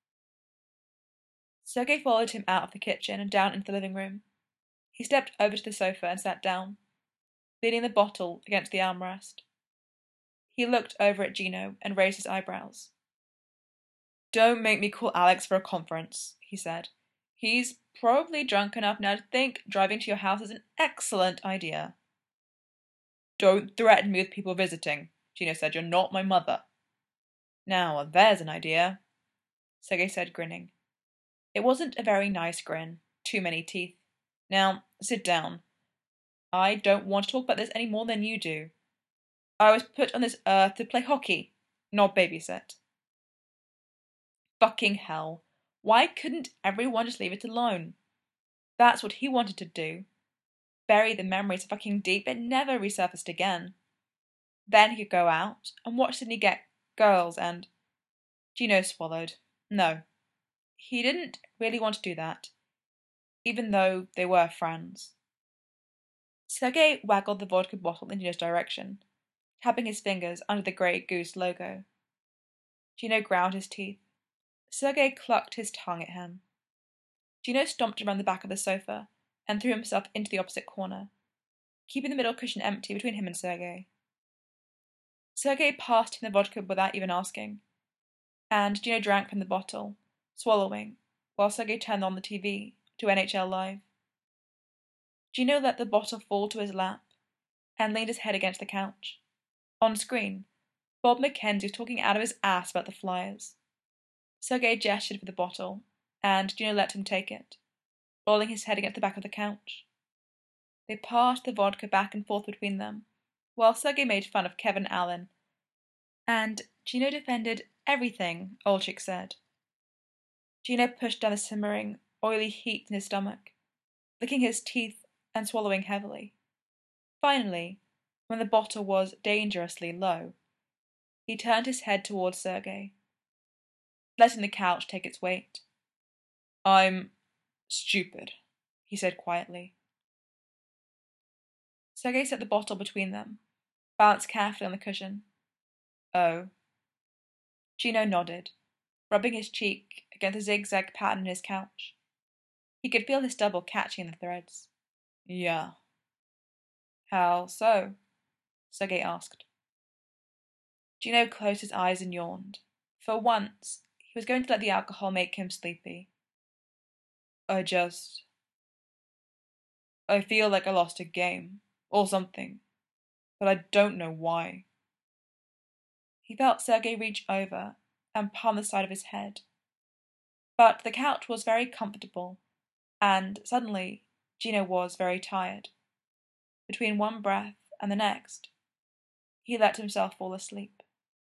Sergei followed him out of the kitchen and down into the living room. He stepped over to the sofa and sat down, leaning the bottle against the armrest. He looked over at Gino and raised his eyebrows. Don't make me call Alex for a conference, he said. He's probably drunk enough now to think driving to your house is an excellent idea. Don't threaten me with people visiting, Gino said. You're not my mother. Now, there's an idea, Sergei said, grinning. It wasn't a very nice grin, too many teeth. Now, sit down. I don't want to talk about this any more than you do. I was put on this earth to play hockey, not babysit. Fucking hell. Why couldn't everyone just leave it alone? That's what he wanted to do. Bury the memories so fucking deep it never resurfaced again. Then he could go out and watch Sydney get girls and... Gino swallowed. No. He didn't really want to do that, even though they were friends. Sergei waggled the vodka bottle in Gino's direction, tapping his fingers under the Grey Goose logo. Gino ground his teeth. Sergei clucked his tongue at him. Gino stomped around the back of the sofa and threw himself into the opposite corner, keeping the middle cushion empty between him and Sergei. Sergei passed him the vodka without even asking, and Gino drank from the bottle, swallowing, while Sergei turned on the T V to N H L Live. Gino let the bottle fall to his lap and leaned his head against the couch. On screen, Bob McKenzie was talking out of his ass about the Flyers. Sergei gestured for the bottle, and Gino let him take it, rolling his head against the back of the couch. They passed the vodka back and forth between them, while Sergei made fun of Kevin Allen, and Gino defended everything Olchik said. Gino pushed down the simmering, oily heat in his stomach, licking his teeth and swallowing heavily. Finally, when the bottle was dangerously low, he turned his head towards Sergei, letting the couch take its weight. I'm stupid, he said quietly. Sergei set the bottle between them, balanced carefully on the cushion. Oh. Gino nodded, rubbing his cheek against the zigzag pattern in his couch. He could feel his stubble catching in the threads. Yeah. How so? Sergei asked. Gino closed his eyes and yawned. For once, he was going to let the alcohol make him sleepy. I just... I feel like I lost a game, or something, but I don't know why. He felt Sergei reach over and palm the side of his head. But the couch was very comfortable, and suddenly Gino was very tired. Between one breath and the next, he let himself fall asleep.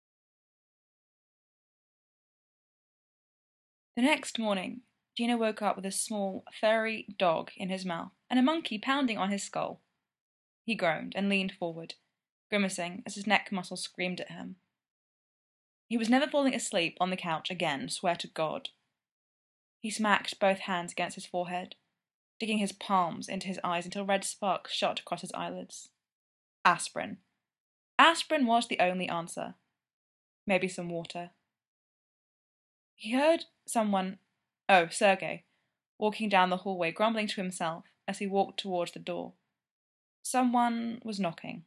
The next morning, Gino woke up with a small, furry dog in his mouth and a monkey pounding on his skull. He groaned and leaned forward, grimacing as his neck muscles screamed at him. He was never falling asleep on the couch again, swear to God. He smacked both hands against his forehead, digging his palms into his eyes until red sparks shot across his eyelids. Aspirin. Aspirin was the only answer. Maybe some water. He heard someone, oh, Sergei, walking down the hallway, grumbling to himself as he walked towards the door. Someone was knocking.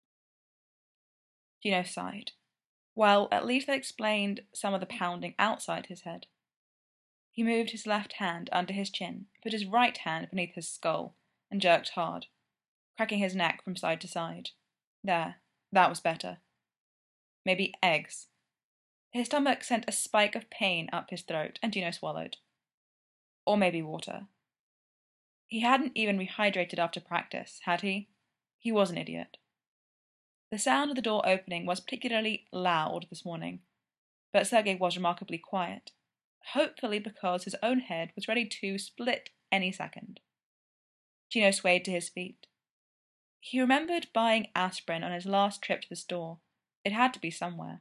Gino sighed. Well, at least that explained some of the pounding outside his head. He moved his left hand under his chin, put his right hand beneath his skull, and jerked hard, cracking his neck from side to side. There, that was better. Maybe eggs. His stomach sent a spike of pain up his throat, and Gino swallowed. Or maybe water. He hadn't even rehydrated after practice, had he? He was an idiot. The sound of the door opening was particularly loud this morning, but Sergei was remarkably quiet, hopefully because his own head was ready to split any second. Gino swayed to his feet. He remembered buying aspirin on his last trip to the store. It had to be somewhere.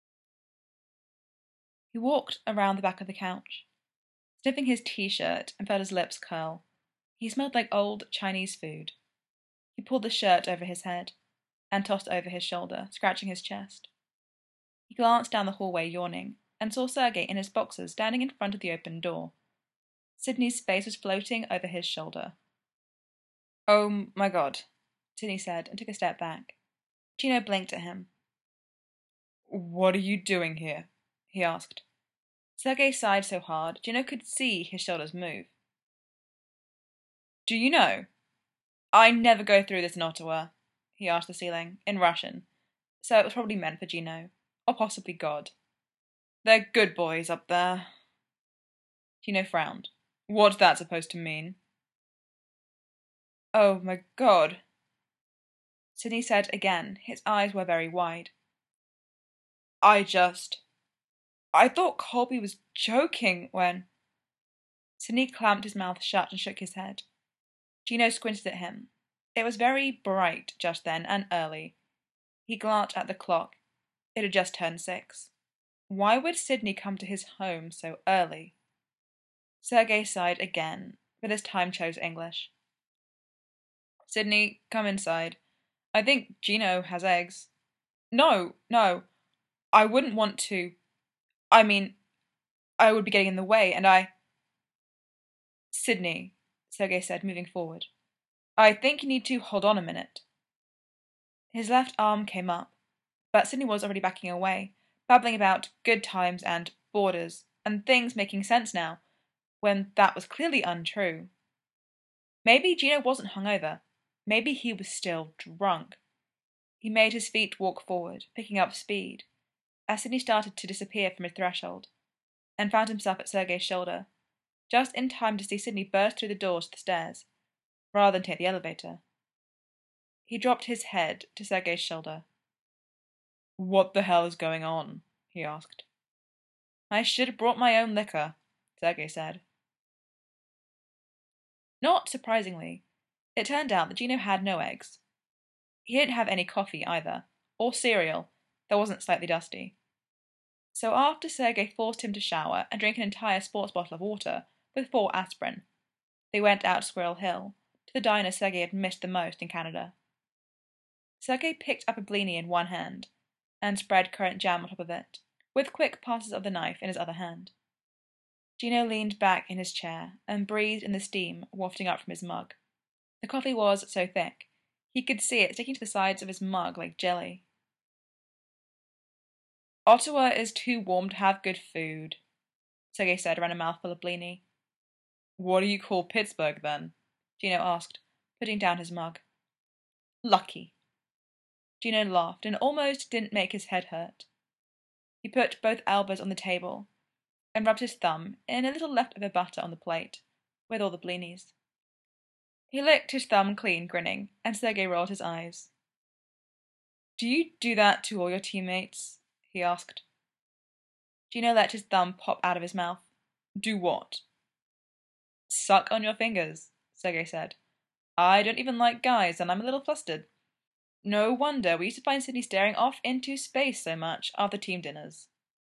He walked around the back of the couch, sniffing his t-shirt, and felt his lips curl. He smelled like old Chinese food. He pulled the shirt over his head and tossed over his shoulder, scratching his chest. He glanced down the hallway, yawning, and saw Sergei in his boxers standing in front of the open door. Sydney's face was floating over his shoulder. "Oh, my God," Sydney said, and took a step back. Gino blinked at him. "What are you doing here?" he asked. Sergei sighed so hard, Gino could see his shoulders move. "Do you know? I never go through this in Ottawa," he asked the ceiling, in Russian, so it was probably meant for Gino, or possibly God. "They're good boys up there." Gino frowned. "What's that supposed to mean?" "Oh, my God," Sydney said again. His eyes were very wide. I just... I thought Colby was joking when... Sydney clamped his mouth shut and shook his head. Gino squinted at him. It was very bright just then, and early. He glanced at the clock. It had just turned six. Why would Sydney come to his home so early? Sergei sighed again, but this time chose English. "Sydney, come inside. I think Gino has eggs." "No, no. I wouldn't want to. I mean, I would be getting in the way, and I..." "Sydney," Sergei said, moving forward. "I think you need to hold on a minute." His left arm came up, but Sydney was already backing away, babbling about good times and borders, and things making sense now, when that was clearly untrue. Maybe Gino wasn't hungover. Maybe he was still drunk. He made his feet walk forward, picking up speed, as Sydney started to disappear from his threshold, and found himself at Sergei's shoulder, just in time to see Sydney burst through the doors to the stairs, rather than take the elevator. He dropped his head to Sergei's shoulder. "What the hell is going on?" he asked. "I should have brought my own liquor," Sergei said. Not surprisingly, it turned out that Gino had no eggs. He didn't have any coffee either, or cereal that wasn't slightly dusty. So after Sergei forced him to shower and drink an entire sports bottle of water with four aspirin, they went out to Squirrel Hill, to the diner Sergei had missed the most in Canada. Sergei picked up a blini in one hand and spread currant jam on top of it, with quick passes of the knife in his other hand. Gino leaned back in his chair and breathed in the steam wafting up from his mug. The coffee was so thick, he could see it sticking to the sides of his mug like jelly. "Ottawa is too warm to have good food," Sergei said around a mouthful of blini. "What do you call Pittsburgh, then?" Gino asked, putting down his mug. "Lucky." Gino laughed and almost didn't make his head hurt. He put both elbows on the table and rubbed his thumb in a little leftover butter on the plate, with all the blinis. He licked his thumb clean, grinning, and Sergei rolled his eyes. "Do you do that to all your teammates?" he asked. Gino let his thumb pop out of his mouth. "Do what?" "Suck on your fingers," Sergei said. "I don't even like guys, and I'm a little flustered. No wonder we used to find Sydney staring off into space so much after team dinners."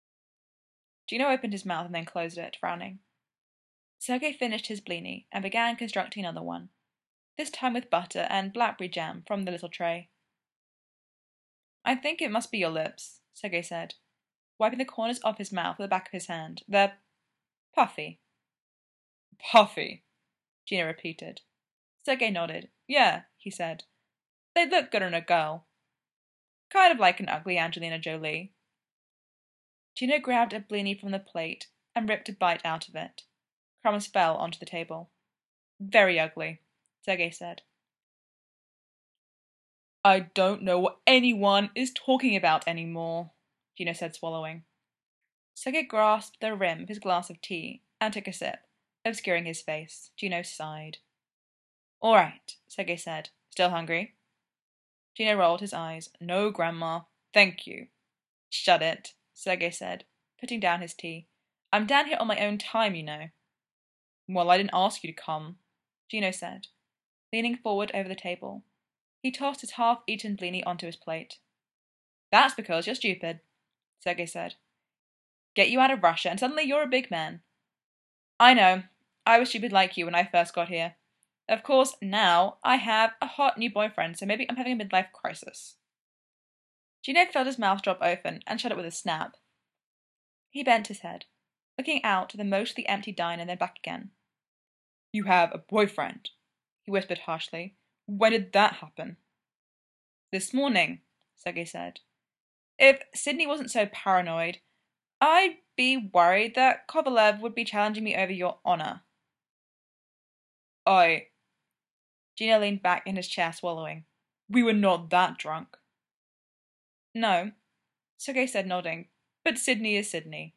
Gino opened his mouth and then closed it, frowning. Sergei finished his blini and began constructing another one, this time with butter and blackberry jam from the little tray. I think it must be your lips, Sergei said, wiping the corners of his mouth with the back of his hand. They're puffy. Puffy, Gino repeated. Sergei nodded. Yeah, he said. They'd look good on a girl. Kind of like an ugly Angelina Jolie. Gino grabbed a blini from the plate and ripped a bite out of it. Crumbs fell onto the table. Very ugly, Sergei said. I don't know what anyone is talking about anymore, Gino said, swallowing. Sergei grasped the rim of his glass of tea and took a sip, obscuring his face. Gino sighed. All right, Sergei said. Still hungry? Gino rolled his eyes. No, Grandma. Thank you. Shut it, Sergei said, putting down his tea. I'm down here on my own time, you know. Well, I didn't ask you to come, Gino said, leaning forward over the table. He tossed his half-eaten blini onto his plate. That's because you're stupid, Sergei said. Get you out of Russia, and suddenly you're a big man. I know. I was stupid like you when I first got here. Of course, now I have a hot new boyfriend, so maybe I'm having a midlife crisis. Gino felt his mouth drop open and shut it with a snap. He bent his head, looking out to the mostly empty diner and then back again. You have a boyfriend, he whispered harshly. When did that happen? This morning, Sergei said. If Sydney wasn't so paranoid, I'd be worried that Kovalev would be challenging me over your honor. I... Gino leaned back in his chair, swallowing. We were not that drunk. No, Sergei said, nodding, but Sydney is Sydney.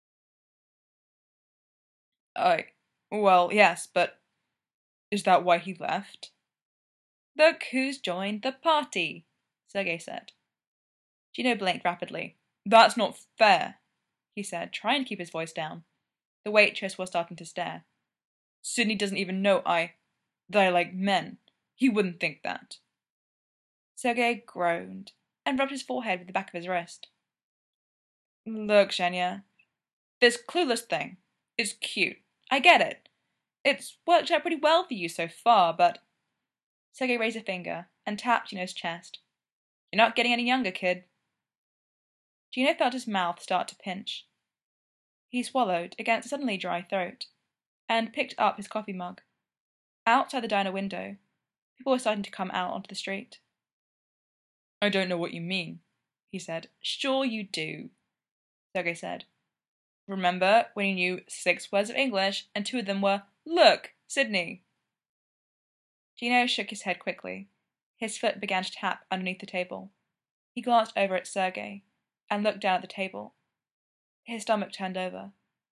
I... Well, yes, but... Is that why he left? Look who's joined the party, Sergei said. Gino blinked rapidly. That's not fair, he said, trying to keep his voice down. The waitress was starting to stare. Sydney doesn't even know I... that I like men. He wouldn't think that. Sergei groaned and rubbed his forehead with the back of his wrist. Look, Zhenya, this clueless thing is cute. I get it. It's worked out pretty well for you so far, but... Sergei raised a finger and tapped Gino's chest. You're not getting any younger, kid. Gino felt his mouth start to pinch. He swallowed against a suddenly dry throat and picked up his coffee mug. Outside the diner window, people were starting to come out onto the street. I don't know what you mean, he said. Sure you do, Sergei said. Remember when you knew six words of English and two of them were, Look, Sydney? Gino shook his head quickly. His foot began to tap underneath the table. He glanced over at Sergei and looked down at the table. His stomach turned over.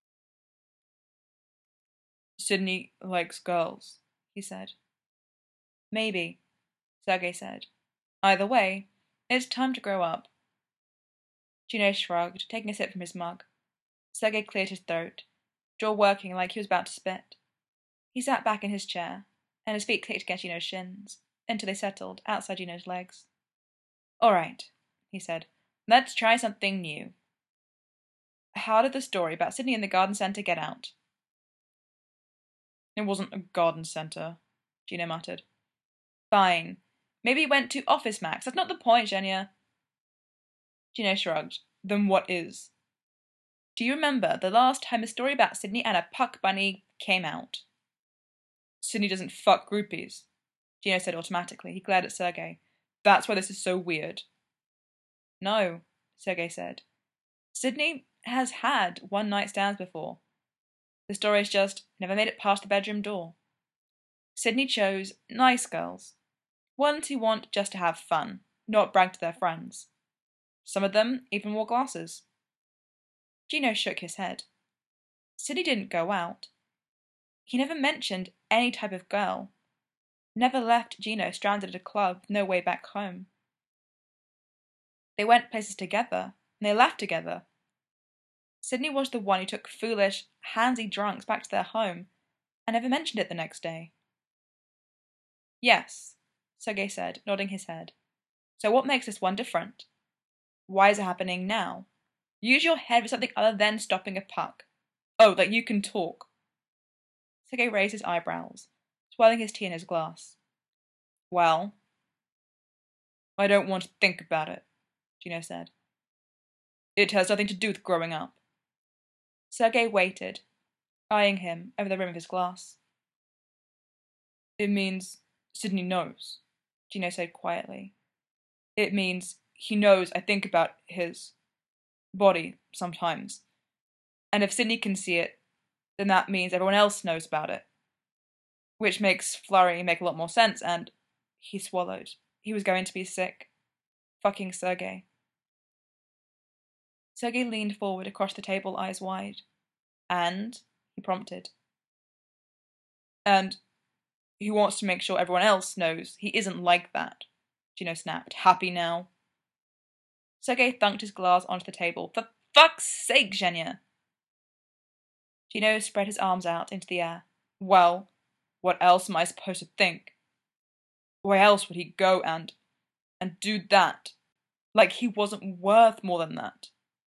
Sydney likes girls, he said. Maybe, Sergei said. Either way, it's time to grow up. Gino shrugged, taking a sip from his mug. Sergei cleared his throat, jaw working like he was about to spit. He sat back in his chair, and his feet clicked against Gino's shins, until they settled outside Gino's legs. All right, he said. Let's try something new. How did the story about Sydney in the garden centre get out? It wasn't a garden centre, Gino muttered. Fine. Maybe it went to Office Max. That's not the point, Zhenya. Gino shrugged. Then what is? Do you remember the last time a story about Sydney and a puck bunny came out? Sydney doesn't fuck groupies, Gino said automatically. He glared at Sergei. That's why this is so weird. No, Sergei said. Sydney has had one-night stands before. The story's just never made it past the bedroom door. Sydney chose nice girls, ones who want just to have fun, not brag to their friends. Some of them even wore glasses. Gino shook his head. Sydney didn't go out. He never mentioned any type of girl. Never left Gino stranded at a club, no way back home. They went places together, and they laughed together. Sydney was the one who took foolish, handsy drunks back to their home, and never mentioned it the next day. Yes, Sergei said, nodding his head. So what makes this one different? Why is it happening now? Use your head for something other than stopping a puck. Oh, that you can talk. Sergei raised his eyebrows, swirling his tea in his glass. Well? I don't want to think about it, Gino said. It has nothing to do with growing up. Sergei waited, eyeing him over the rim of his glass. It means Sydney knows, Gino said quietly. It means he knows I think about his body sometimes. And if Sydney can see it, then that means everyone else knows about it. Which makes Flurry make a lot more sense, and he swallowed. He was going to be sick. Fucking Sergei. Sergei leaned forward across the table, eyes wide. And, he prompted. And he wants to make sure everyone else knows he isn't like that, Gino snapped. Happy now? Sergei thunked his glass onto the table. For fuck's sake, Zhenya! Gino spread his arms out into the air. Well, what else am I supposed to think? Why else would he go and... and do that? Like he wasn't worth more than that.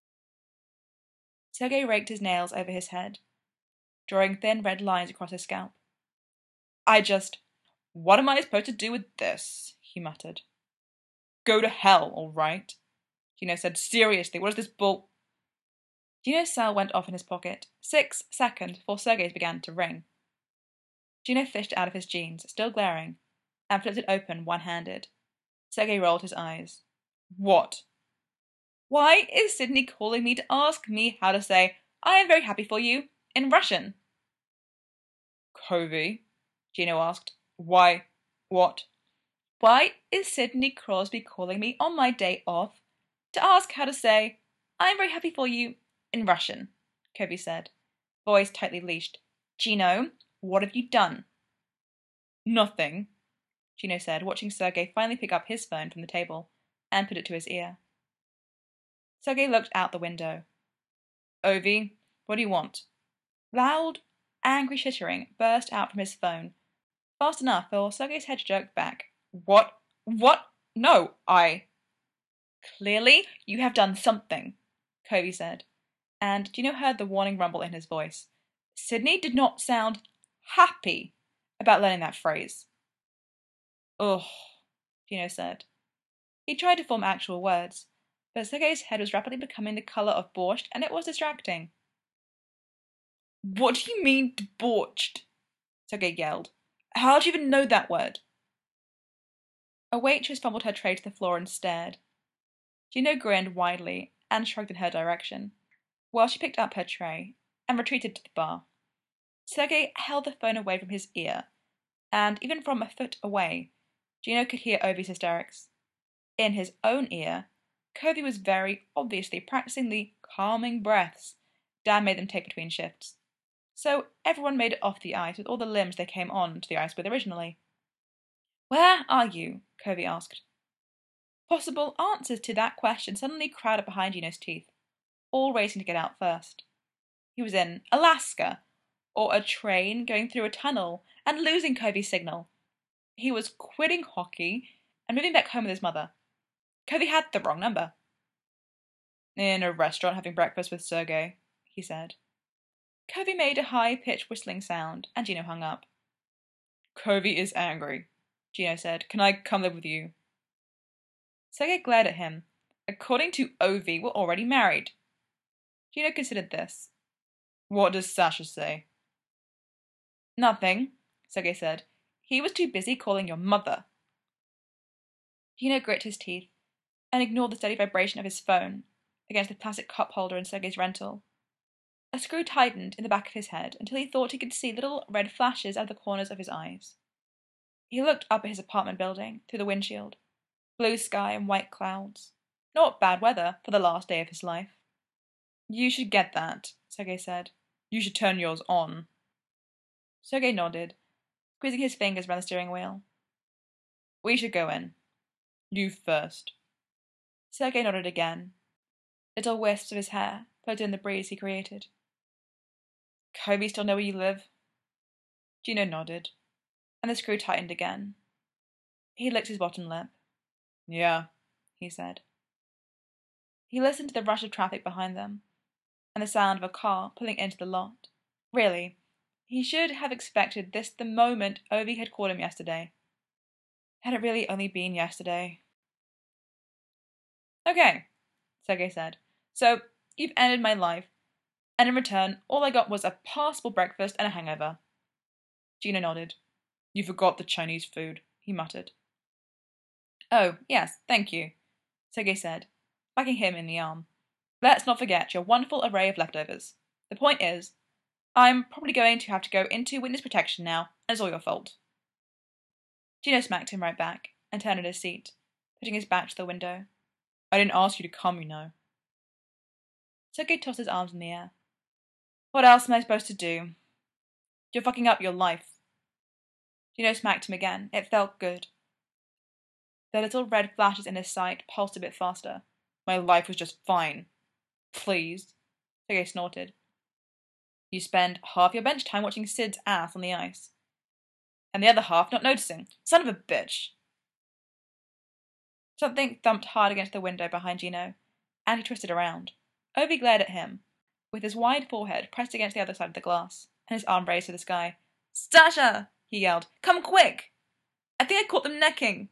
Sergei raked his nails over his head, drawing thin red lines across his scalp. I just... What am I supposed to do with this? He muttered. Go to hell, all right? Gino said, seriously, what is this bull... Gino's cell went off in his pocket, six seconds before Sergei's began to ring. Gino fished it out of his jeans, still glaring, and flipped it open one-handed. Sergei rolled his eyes. What? Why is Sydney calling me to ask me how to say, I am very happy for you, in Russian? Covey? Gino asked. Why? What? Why is Sydney Crosby calling me on my day off to ask how to say, I am very happy for you, in Russian? Covey said, voice tightly leashed. Gino, what have you done? Nothing, Gino said, watching Sergei finally pick up his phone from the table and put it to his ear. Sergei looked out the window. Ovi, what do you want? Loud, angry chittering burst out from his phone, fast enough for Sergei's head jerked back. What? What? No, I... Clearly, you have done something, Covey said, and Gino heard the warning rumble in his voice. Sydney did not sound happy about learning that phrase. Ugh, Gino said. He tried to form actual words, but Sergei's head was rapidly becoming the colour of borscht, and it was distracting. What do you mean, debauched? Sergei yelled. How do you even know that word? A waitress fumbled her tray to the floor and stared. Gino grinned widely and shrugged in her direction, while she picked up her tray and retreated to the bar. Sergei held the phone away from his ear, and even from a foot away, Gino could hear Ovi's hysterics. In his own ear, Covey was very obviously practicing the calming breaths Dan made them take between shifts. So everyone made it off the ice with all the limbs they came on to the ice with originally. Where are you? Covey asked. Possible answers to that question suddenly crowded behind Gino's teeth, all racing to get out first. He was in Alaska, or a train going through a tunnel and losing Covey's signal. He was quitting hockey and moving back home with his mother. Covey had the wrong number. In a restaurant having breakfast with Sergei, he said. Covey made a high-pitched whistling sound, and Gino hung up. Covey is angry, Gino said. Can I come live with you? Sergei glared at him. According to Ovi, we're already married. Gino considered this. What does Sasha say? Nothing, Sergei said. He was too busy calling your mother. Gino grit his teeth and ignored the steady vibration of his phone against the plastic cup holder in Sergei's rental. A screw tightened in the back of his head until he thought he could see little red flashes out of the corners of his eyes. He looked up at his apartment building through the windshield. Blue sky and white clouds. Not bad weather for the last day of his life. You should get that, Sergei said. You should turn yours on. Sergei nodded, squeezing his fingers around the steering wheel. We should go in. You first. Sergei nodded again. Little wisps of his hair floated in the breeze he created. Covey still know where you live? Gino nodded, and the screw tightened again. He licked his bottom lip. Yeah, he said. He listened to the rush of traffic behind them, and the sound of a car pulling into the lot. Really, he should have expected this the moment Ovi had called him yesterday. Had it really only been yesterday? Okay, Sergei said. So, you've ended my life, and in return, all I got was a passable breakfast and a hangover. Gino nodded. You forgot the Chinese food, he muttered. Oh, yes, thank you, Sergei said, whacking him in the arm. Let's not forget your wonderful array of leftovers. The point is, I'm probably going to have to go into witness protection now, and it's all your fault. Gino smacked him right back, and turned in his seat, putting his back to the window. I didn't ask you to come, you know. Sergei tossed his arms in the air. What else am I supposed to do? You're fucking up your life. Gino smacked him again. It felt good. The little red flashes in his sight pulsed a bit faster. My life was just fine. Please, Sergei snorted. You spend half your bench time watching Sid's ass on the ice, and the other half not noticing. Son of a bitch. Something thumped hard against the window behind Gino, and he twisted around. Ovi glared at him, with his wide forehead pressed against the other side of the glass, and his arm raised to the sky. Stasha! He yelled. Come quick! I think I caught them necking.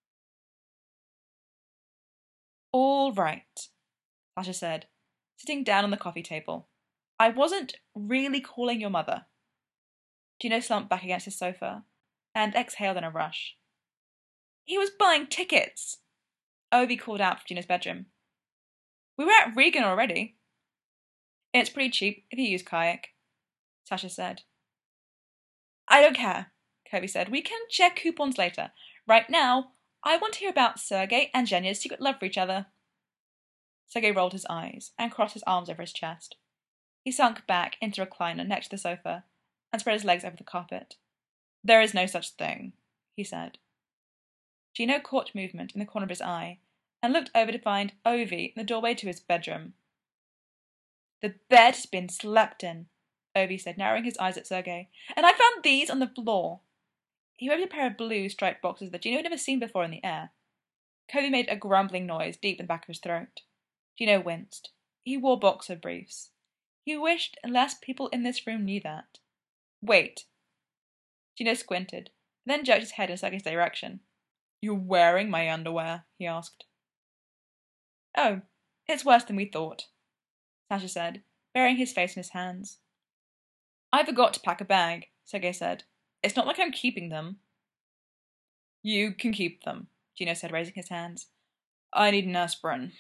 All right, Sasha said, sitting down on the coffee table. I wasn't really calling your mother. Gino slumped back against his sofa and exhaled in a rush. He was buying tickets, Ovi called out from Gino's bedroom. We were at Regan already. It's pretty cheap if you use kayak, Sasha said. I don't care, Kirby said. We can check coupons later. Right now, I want to hear about Sergei and Zhenya's secret love for each other. Sergei rolled his eyes and crossed his arms over his chest. He sunk back into a recliner next to the sofa and spread his legs over the carpet. There is no such thing, he said. Gino caught movement in the corner of his eye and looked over to find Ovi in the doorway to his bedroom. The bed has been slept in, Ovi said, narrowing his eyes at Sergei. And I found these on the floor. He waved a pair of blue striped boxes that Gino had never seen before in the air. Kobe made a grumbling noise deep in the back of his throat. Gino winced. He wore boxer briefs. He wished less people in this room knew that. Wait. Gino squinted, then jerked his head in Sergei's direction. You're wearing my underwear? He asked. Oh, it's worse than we thought, Sasha said, burying his face in his hands. I forgot to pack a bag, Sergei said. It's not like I'm keeping them. You can keep them, Gino said, raising his hands. I need an aspirin.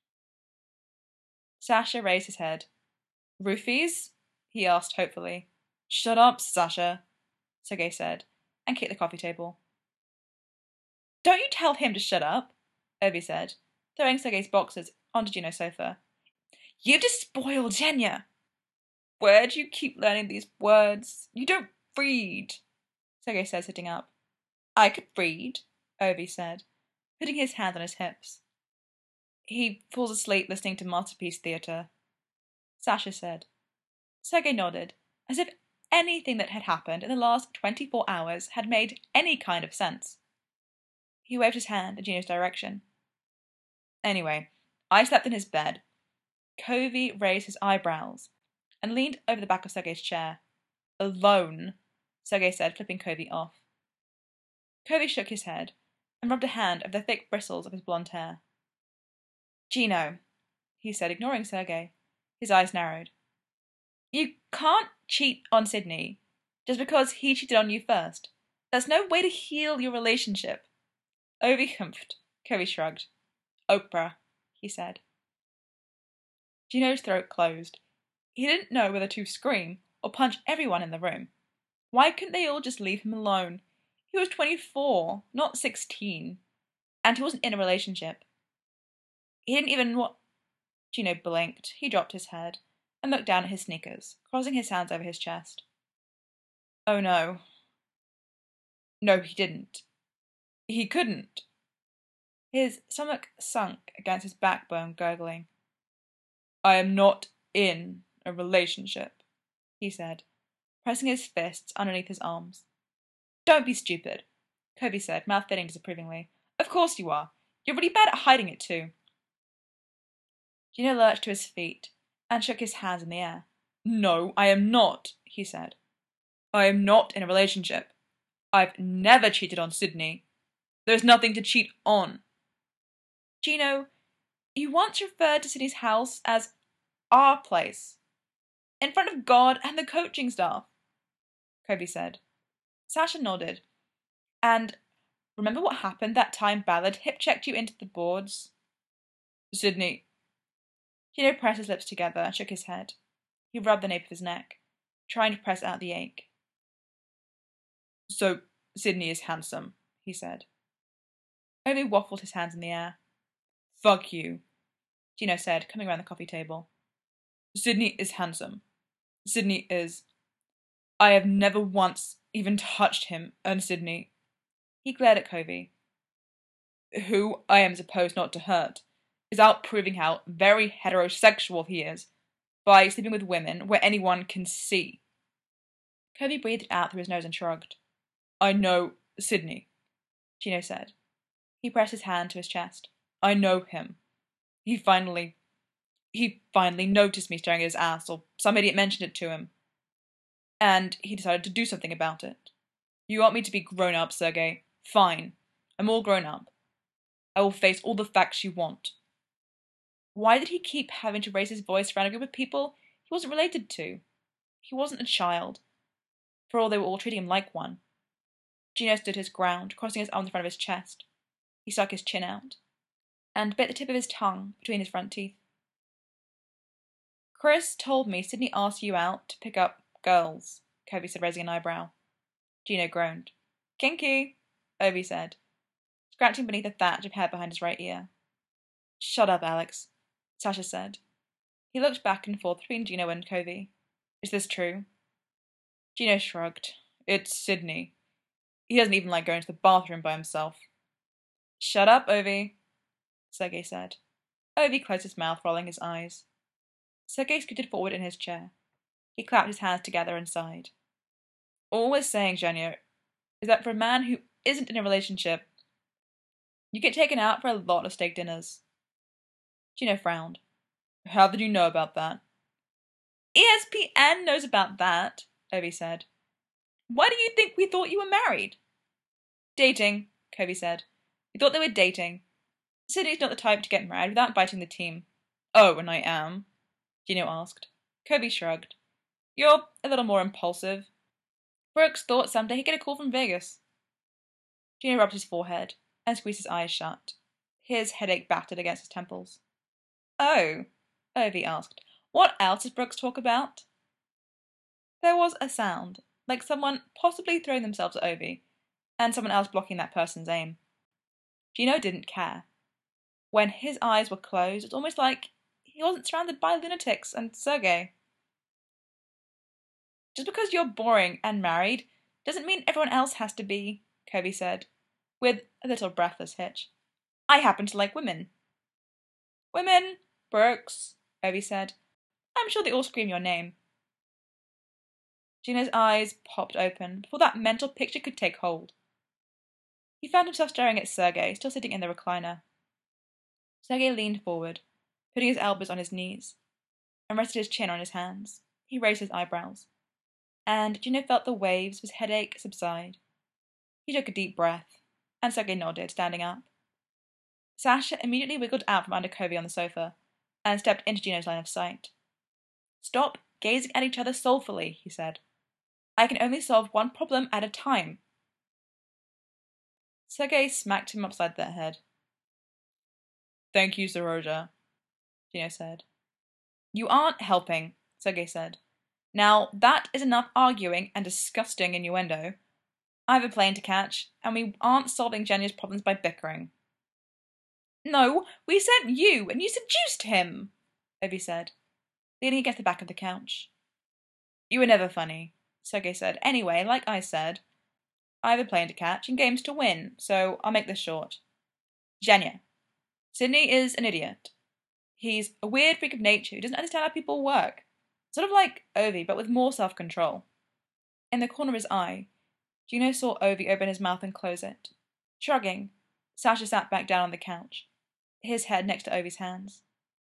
Sasha raised his head. Roofies? He asked hopefully. Shut up, Sasha, Sergei said, and kicked the coffee table. Don't you tell him to shut up, Ovi said, throwing Sergei's boxes onto Gino's sofa. You've just spoiled Zhenya. Where do you keep learning these words? You don't read, Sergei said, sitting up. I could read, Ovi said, putting his hand on his hips. He falls asleep listening to Masterpiece Theatre, Sasha said. Sergei nodded, as if anything that had happened in the last twenty-four hours had made any kind of sense. He waved his hand in Gino's direction. Anyway, I slept in his bed. Kovi raised his eyebrows and leaned over the back of Sergei's chair. Alone, Sergei said, flipping Kovi off. Kovi shook his head and rubbed a hand over the thick bristles of his blonde hair. Gino, he said, ignoring Sergei. His eyes narrowed. You can't cheat on Sydney just because he cheated on you first. There's no way to heal your relationship. Ovi humphed. Kovi shrugged. Oprah, he said. Gino's throat closed. He didn't know whether to scream or punch everyone in the room. Why couldn't they all just leave him alone? He was twenty-four, not sixteen, and he wasn't in a relationship. He didn't even what... Gino blinked. He dropped his head and looked down at his sneakers, crossing his hands over his chest. Oh no. No, he didn't. He couldn't. His stomach sunk against his backbone, gurgling. I am not in a relationship, he said, pressing his fists underneath his arms. Don't be stupid, Kobe said, mouth fitting disapprovingly. Of course you are. You're really bad at hiding it too. Gino lurched to his feet and shook his hands in the air. No, I am not, he said. I am not in a relationship. I've never cheated on Sydney. There's nothing to cheat on. Gino, you once referred to Sydney's house as our place, in front of God and the coaching staff, Kobe said. Sasha nodded. And remember what happened that time Ballard hip-checked you into the boards? Sydney. Gino pressed his lips together and shook his head. He rubbed the nape of his neck, trying to press out the ache. So, Sydney is handsome, he said. Ovi waffled his hands in the air. Fuck you, Gino said, coming around the coffee table. Sydney is handsome. Sydney is... I have never once even touched him, and Sydney... He glared at Covey. Who I am supposed not to hurt is out proving how very heterosexual he is by sleeping with women where anyone can see. Covey breathed out through his nose and shrugged. I know Sydney, Gino said. He pressed his hand to his chest. I know him. He finally... He finally noticed me staring at his ass, or some idiot mentioned it to him. And he decided to do something about it. You want me to be grown up, Sergei? Fine. I'm all grown up. I will face all the facts you want. Why did he keep having to raise his voice around a group of people he wasn't related to? He wasn't a child, for all they were all treating him like one. Gino stood his ground, crossing his arms in front of his chest. He stuck his chin out, and bit the tip of his tongue between his front teeth. Chris told me Sydney asked you out to pick up girls, Kobe said, raising an eyebrow. Gino groaned. Kinky, Obi said, scratching beneath a thatch of hair behind his right ear. Shut up, Alex, Sasha said. He looked back and forth between Gino and Covey. Is this true? Gino shrugged. It's Sydney. He doesn't even like going to the bathroom by himself. Shut up, Ovi, Sergei said. Ovi closed his mouth, rolling his eyes. Sergei scooted forward in his chair. He clapped his hands together and sighed. All we're saying, Zhenya, is that for a man who isn't in a relationship, you get taken out for a lot of steak dinners. Gino frowned. How did you know about that? E S P N knows about that, Ovi said. Why do you think we thought you were married? Dating, Kobe said. We thought they were dating. Sydney's not the type to get married without biting the team. Oh, and I am? Gino asked. Kobe shrugged. You're a little more impulsive. Brooks thought someday he'd get a call from Vegas. Gino rubbed his forehead and squeezed his eyes shut. His headache battered against his temples. Oh, Ovi asked. What else does Brooks talk about? There was a sound, like someone possibly throwing themselves at Ovi, and someone else blocking that person's aim. Gino didn't care. When his eyes were closed, it was almost like he wasn't surrounded by lunatics and Sergei. Just because you're boring and married doesn't mean everyone else has to be, Kobe said, with a little breathless hitch. I happen to like women. Women, Brooks, Ovi said. I'm sure they all scream your name. Gino's eyes popped open before that mental picture could take hold. He found himself staring at Sergei, still sitting in the recliner. Sergei leaned forward, putting his elbows on his knees, and rested his chin on his hands. He raised his eyebrows, and Gino felt the waves of his headache subside. He took a deep breath, and Sergei nodded, standing up. Sasha immediately wiggled out from under Kobe on the sofa, and stepped into Gino's line of sight. Stop gazing at each other soulfully, he said. I can only solve one problem at a time. Sergei smacked him upside the head. Thank you, Seroja, Gino said. You aren't helping, Sergei said. Now, that is enough arguing and disgusting innuendo. I have a plane to catch, and we aren't solving Zhenya's problems by bickering. No, we sent you, and you seduced him, Ovi said, leaning against the back of the couch. You were never funny, Sergei said. Anyway, like I said, I have a plane to catch and games to win, so I'll make this short. Zhenya. Sydney is an idiot. He's a weird freak of nature who doesn't understand how people work. Sort of like Ovi, but with more self-control. In the corner of his eye, Gino saw Ovi open his mouth and close it. Shrugging, Sasha sat back down on the couch, his head next to Ovi's hands.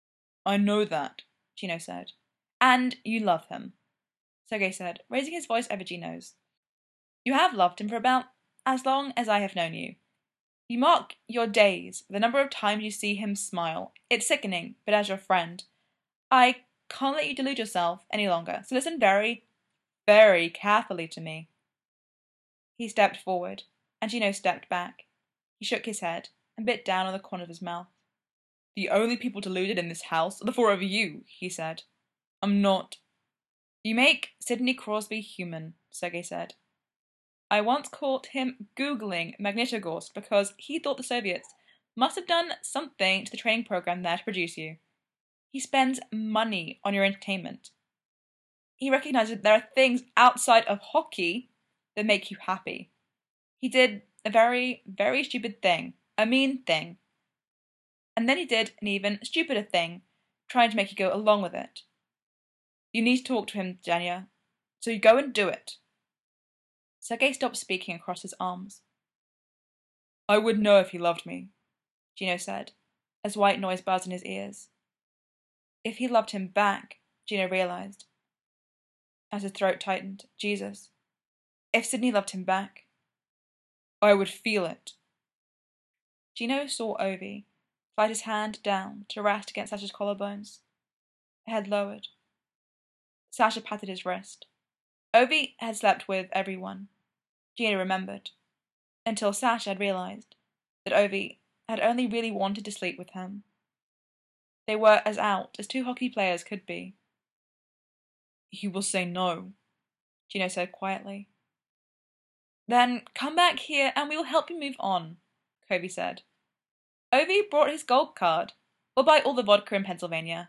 I know that, Gino said. And you love him, Sergei said, raising his voice over Gino's. You have loved him for about as long as I have known you. You mark your days with the number of times you see him smile. It's sickening, but as your friend, I can't let you delude yourself any longer, so listen very, very carefully to me. He stepped forward, and Gino stepped back. He shook his head and bit down on the corner of his mouth. The only people deluded in this house are the four of you, he said. I'm not. You make Sidney Crosby human, Sergei said. I once caught him Googling Magnitogorsk because he thought the Soviets must have done something to the training program there to produce you. He spends money on your entertainment. He recognizes that there are things outside of hockey that make you happy. He did a very, very stupid thing, a mean thing. And then he did an even stupider thing, trying to make you go along with it. You need to talk to him, Janya, so you go and do it. Sergei stopped speaking and crossed his arms. I would know if he loved me, Gino said, as white noise buzzed in his ears. If he loved him back, Gino realized, as his throat tightened. Jesus. If Sidney loved him back, I would feel it. Gino saw Ovi slide his hand down to rest against Sasha's collarbones. Her head lowered. Sasha patted his wrist. Ovi had slept with everyone, Gino remembered, until Sasha had realized that Ovi had only really wanted to sleep with him. They were as out as two hockey players could be. He will say no, Gino said quietly. Then come back here and we will help you move on, Covey said. Ovi brought his gold card. We'll buy all the vodka in Pennsylvania.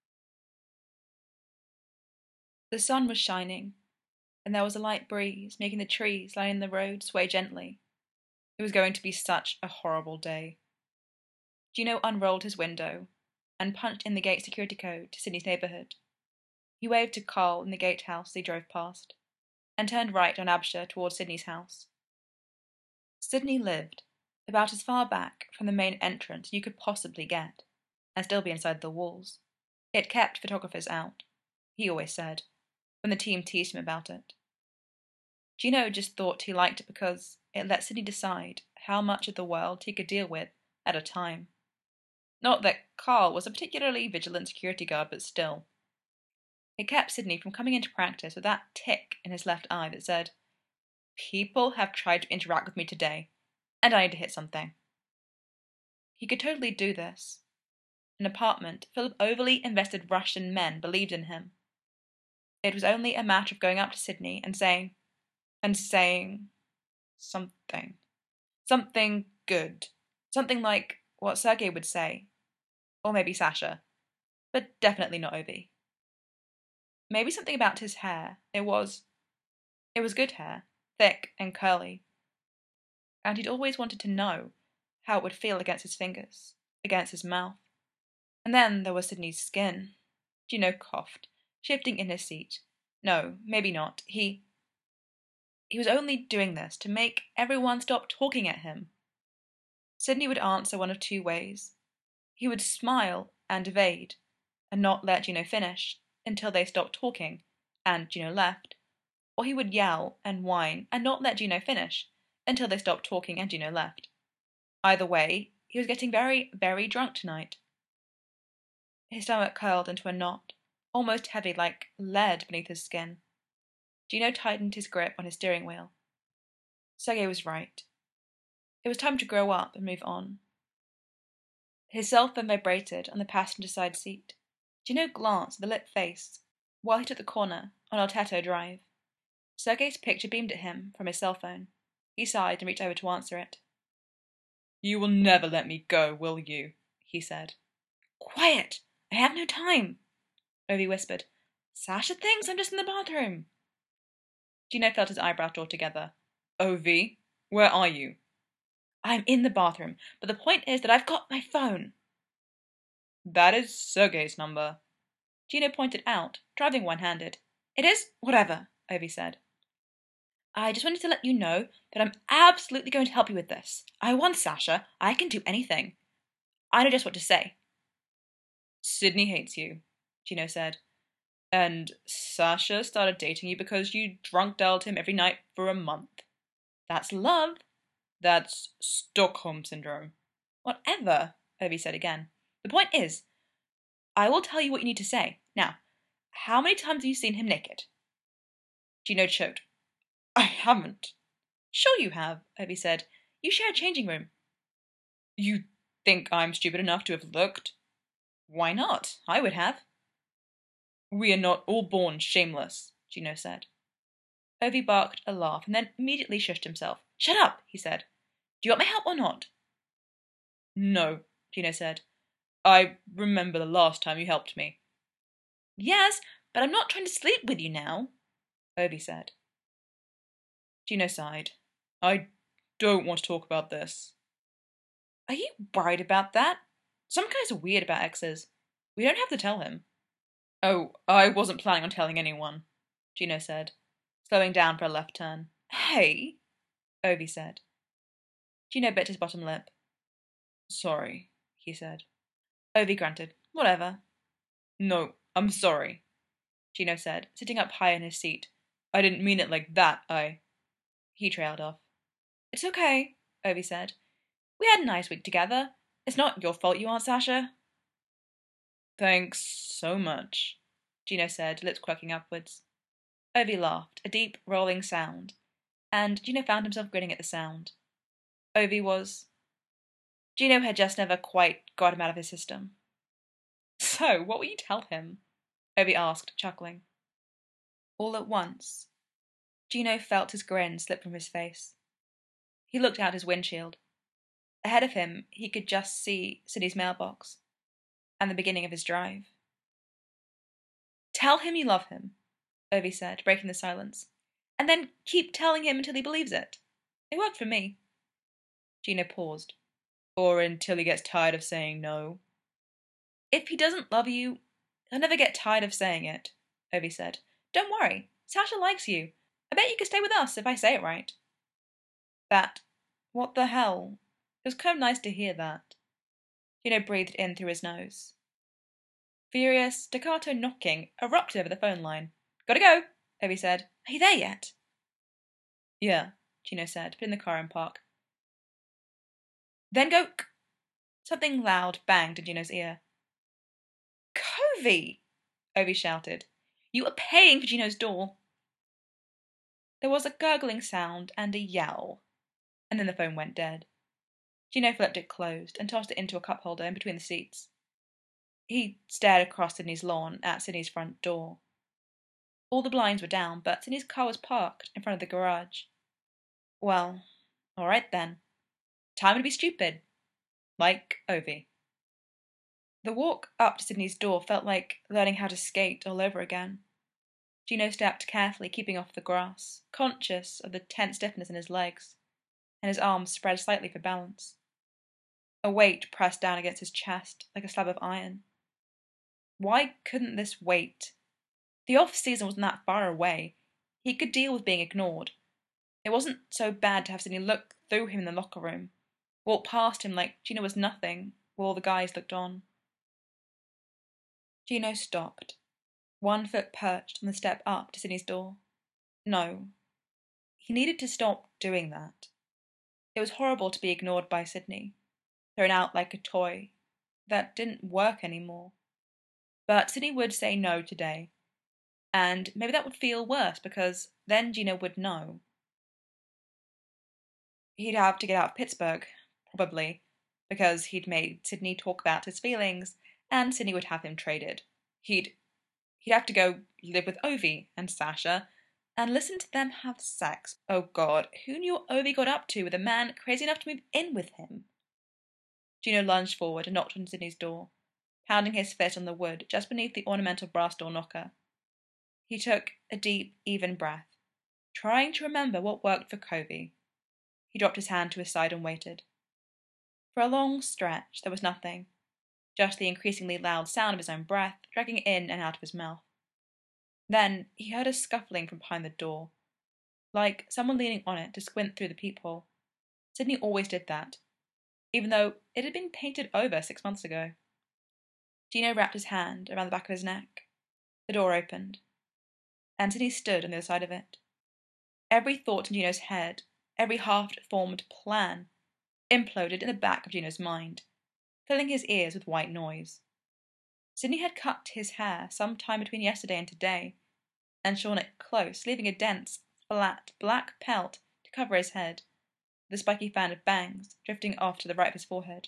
The sun was shining, and there was a light breeze making the trees lining the road sway gently. It was going to be such a horrible day. Gino unrolled his window and punched in the gate security code to Sidney's neighborhood. He waved to Carl in the gatehouse as he drove past, and turned right on Absher towards Sidney's house. Sidney lived about as far back from the main entrance you could possibly get, and still be inside the walls. It kept photographers out, he always said, when the team teased him about it. Gino just thought he liked it because it let Sidney decide how much of the world he could deal with at a time. Not that Carl was a particularly vigilant security guard, but still. It kept Sidney from coming into practice with that tick in his left eye that said, People have tried to interact with me today, and I need to hit something. He could totally do this. An apartment full of overly invested Russian men believed in him. It was only a matter of going up to Sidney and saying, and saying something. Something good. Something like what Sergei would say. Or maybe Sasha. But definitely not Ovi. Maybe something about his hair. It was... It was good hair. Thick and curly. And he'd always wanted to know how it would feel against his fingers, against his mouth. And then there was Sidney's skin. Gino coughed, shifting in his seat. No, maybe not. He... He was only doing this to make everyone stop talking at him. Sidney would answer one of two ways. He would smile and evade, and not let Gino finish until they stopped talking, and Gino left. Or he would yell and whine and not let Gino finish until they stopped talking and Gino left. Either way, he was getting very, very drunk tonight. His stomach curled into a knot, almost heavy like lead beneath his skin. Gino tightened his grip on his steering wheel. Sergei was right. It was time to grow up and move on. His cell phone vibrated on the passenger side seat. Gino glanced at the lit face while he took the corner on Alteto Drive. Sergei's picture beamed at him from his cell phone. He sighed and reached over to answer it. You will never let me go, will you? He said. Quiet! I have no time, Ovi whispered. Sasha thinks I'm just in the bathroom. Gino felt his eyebrows draw together. Ovi, where are you? I'm in the bathroom, but the point is that I've got my phone. That is Sergei's number. Gino pointed out, driving one-handed. It is? Whatever, Ovi said. I just wanted to let you know that I'm absolutely going to help you with this. I want Sasha. I can do anything. I know just what to say. Sydney hates you, Gino said. And Sasha started dating you because you drunk dialed him every night for a month. That's love. That's Stockholm Syndrome. Whatever, Ovi said again. The point is, I will tell you what you need to say. Now, how many times have you seen him naked? Gino choked. I haven't. Sure you have, Ovi said. You share a changing room. You think I'm stupid enough to have looked? Why not? I would have. We are not all born shameless, Gino said. Ovi barked a laugh and then immediately shushed himself. Shut up, he said. Do you want my help or not? No, Gino said. I remember the last time you helped me. Yes, but I'm not trying to sleep with you now, Ovi said. Gino sighed. I don't want to talk about this. Are you worried about that? Some guys are weird about exes. We don't have to tell him. Oh, I wasn't planning on telling anyone, Gino said, slowing down for a left turn. Hey, Ovi said. Gino bit his bottom lip. Sorry, he said. Ovi grunted. Whatever. No, I'm sorry, Gino said, sitting up high in his seat. I didn't mean it like that, I... He trailed off. It's okay, Ovi said. We had a nice week together. It's not your fault you aren't Sasha. Thanks so much, Gino said, lips quirking upwards. Ovi laughed, a deep, rolling sound, and Gino found himself grinning at the sound. Ovi was... Gino had just never quite got him out of his system. So, what will you tell him? Ovi asked, chuckling. All at once, Gino felt his grin slip from his face. He looked out his windshield. Ahead of him, he could just see Sydney's mailbox and the beginning of his drive. Tell him you love him, Ovi said, breaking the silence, and then keep telling him until he believes it. It worked for me. Gino paused. Or until he gets tired of saying no. If he doesn't love you, he'll never get tired of saying it, Ovi said. Don't worry, Sasha likes you. I bet you could stay with us if I say it right. That, what the hell? It was kind of nice to hear that. Gino breathed in through his nose. Furious, staccato knocking erupted over the phone line. Gotta go, Ovi said. Are you there yet? Yeah, Gino said, put in the car in park. Then go... Something loud banged in Gino's ear. Covey! Ovi shouted. You are paying for Gino's door. There was a gurgling sound and a yell, and then the phone went dead. Gino flipped it closed and tossed it into a cup holder in between the seats. He stared across Sydney's lawn at Sydney's front door. All the blinds were down, but Sydney's car was parked in front of the garage. Well, all right then. Time to be stupid. Like Ovi. The walk up to Sydney's door felt like learning how to skate all over again. Gino stepped carefully, keeping off the grass, conscious of the tense stiffness in his legs, and his arms spread slightly for balance. A weight pressed down against his chest like a slab of iron. Why couldn't this wait? The off-season wasn't that far away. He could deal with being ignored. It wasn't so bad to have Sydney look through him in the locker room, walk past him like Gino was nothing, while all the guys looked on. Gino stopped, one foot perched on the step up to Sydney's door. No, he needed to stop doing that. It was horrible to be ignored by Sydney, thrown out like a toy. That didn't work anymore. But Sydney would say no today, and maybe that would feel worse because then Gino would know. He'd have to get out of Pittsburgh, probably, because he'd made Sydney talk about his feelings, and Sydney would have him traded. He'd he'd have to go live with Ovi and Sasha, and listen to them have sex. Oh God, who knew what Ovi got up to with a man crazy enough to move in with him? Gino lunged forward and knocked on Sydney's door, pounding his fist on the wood just beneath the ornamental brass door knocker. He took a deep, even breath, trying to remember what worked for Covey. He dropped his hand to his side and waited. For a long stretch there was nothing, just the increasingly loud sound of his own breath dragging in and out of his mouth. Then he heard a scuffling from behind the door, like someone leaning on it to squint through the peephole. Sydney always did that, even though it had been painted over six months ago. Gino wrapped his hand around the back of his neck. The door opened, and Sydney stood on the other side of it. Every thought in Gino's head, every half-formed plan, imploded in the back of Gino's mind, filling his ears with white noise. Sydney had cut his hair some time between yesterday and today, and shorn it close, leaving a dense, flat, black pelt to cover his head, with a spiky fan of bangs drifting off to the right of his forehead.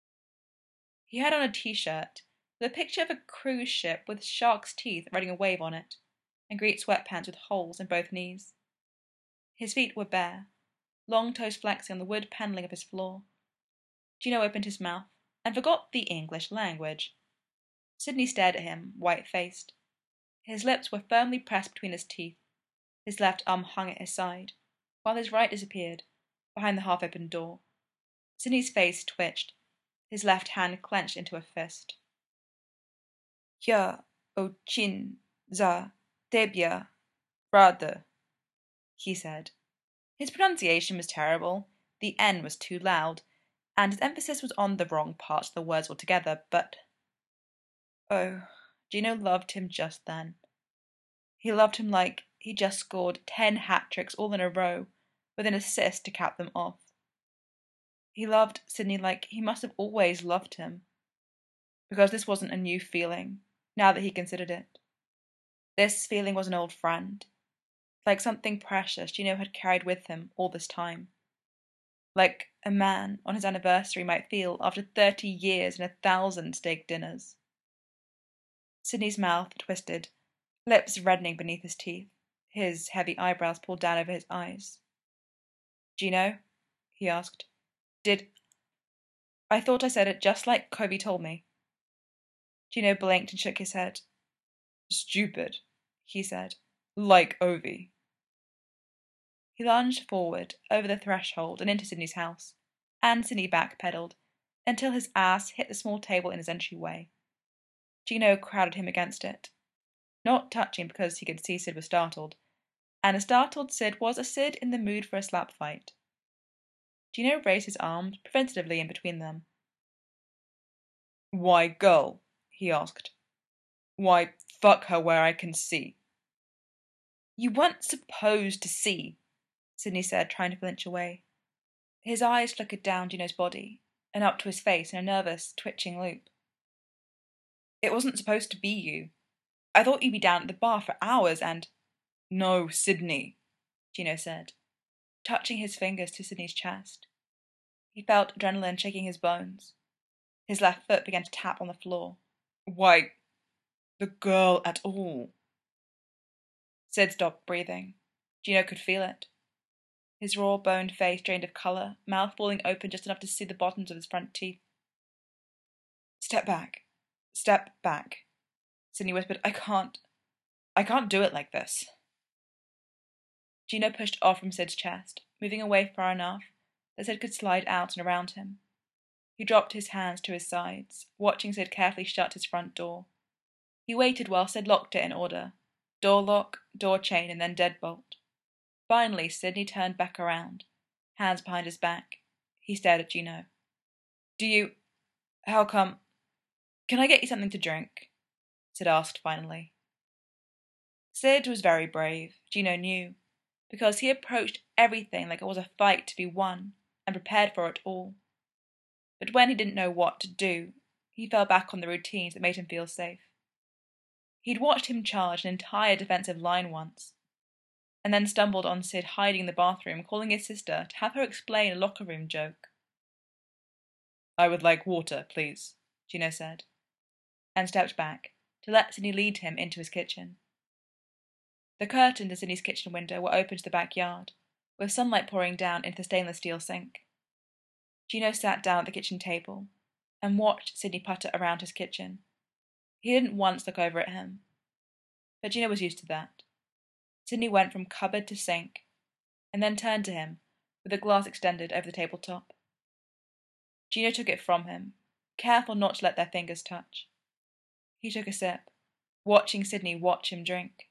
He had on a t-shirt with a picture of a cruise ship with shark's teeth riding a wave on it, and great sweatpants with holes in both knees. His feet were bare, long toes flexing on the wood panelling of his floor. Gino opened his mouth and forgot the English language. Sydney stared at him, white-faced. His lips were firmly pressed between his teeth. His left arm hung at his side, while his right disappeared behind the half-opened door. Sydney's face twitched, his left hand clenched into a fist. "Ya ochin za tebya rada," he said. His pronunciation was terrible, the N was too loud, and his emphasis was on the wrong part of the words altogether, but... Oh, Gino loved him just then. He loved him like he'd just scored ten hat-tricks all in a row, with an assist to cap them off. He loved Sydney like he must have always loved him, because this wasn't a new feeling, now that he considered it. This feeling was an old friend, like something precious Gino had carried with him all this time. Like a man on his anniversary might feel after thirty years and a thousand steak dinners. Sydney's mouth twisted, lips reddening beneath his teeth, his heavy eyebrows pulled down over his eyes. "Gino?" he asked. Did... I thought I said it just like Covey told me." Gino blinked and shook his head. "Stupid," he said. "Like Ovi." He lunged forward, over the threshold and into Sydney's house, and Sydney backpedaled, until his ass hit the small table in his entryway. Gino crowded him against it, not touching because he could see Sid was startled, and a startled Sid was a Sid in the mood for a slap fight. Gino raised his arms preventatively in between them. "Why, girl?" he asked. "Why, fuck her where I can see." "You weren't supposed to see," Sydney said, trying to flinch away. His eyes flickered down Gino's body, and up to his face in a nervous, twitching loop. "It wasn't supposed to be you. I thought you'd be down at the bar for hours and—" "No, Sydney," Gino said, touching his fingers to Sydney's chest. He felt adrenaline shaking his bones. His left foot began to tap on the floor. "Why, the girl at all." Sid stopped breathing. Gino could feel it. His raw, boned face drained of colour, mouth falling open just enough to see the bottoms of his front teeth. "Step back. Step back," Sydney whispered. I can't... I can't do it like this." Gino pushed off from Sid's chest, moving away far enough that Sid could slide out and around him. He dropped his hands to his sides, watching Sid carefully shut his front door. He waited while Sid locked it in order. Door lock, door chain, and then deadbolt. Finally, Sydney turned back around, hands behind his back. He stared at Gino. "Do you... How come... Can I get you something to drink?" Sid asked finally. Sid was very brave, Gino knew, because he approached everything like it was a fight to be won, and prepared for it all. But when he didn't know what to do, he fell back on the routines that made him feel safe. He'd watched him charge an entire defensive line once, and then stumbled on Sid hiding in the bathroom, calling his sister to have her explain a locker room joke. "I would like water, please," Gino said, and stepped back to let Sydney lead him into his kitchen. The curtains in Sydney's kitchen window were open to the backyard, with sunlight pouring down into the stainless steel sink. Gino sat down at the kitchen table and watched Sydney putter around his kitchen. He didn't once look over at him, but Gino was used to that. Sydney went from cupboard to sink, and then turned to him with the glass extended over the tabletop. Gino took it from him, careful not to let their fingers touch. He took a sip, watching Sydney watch him drink.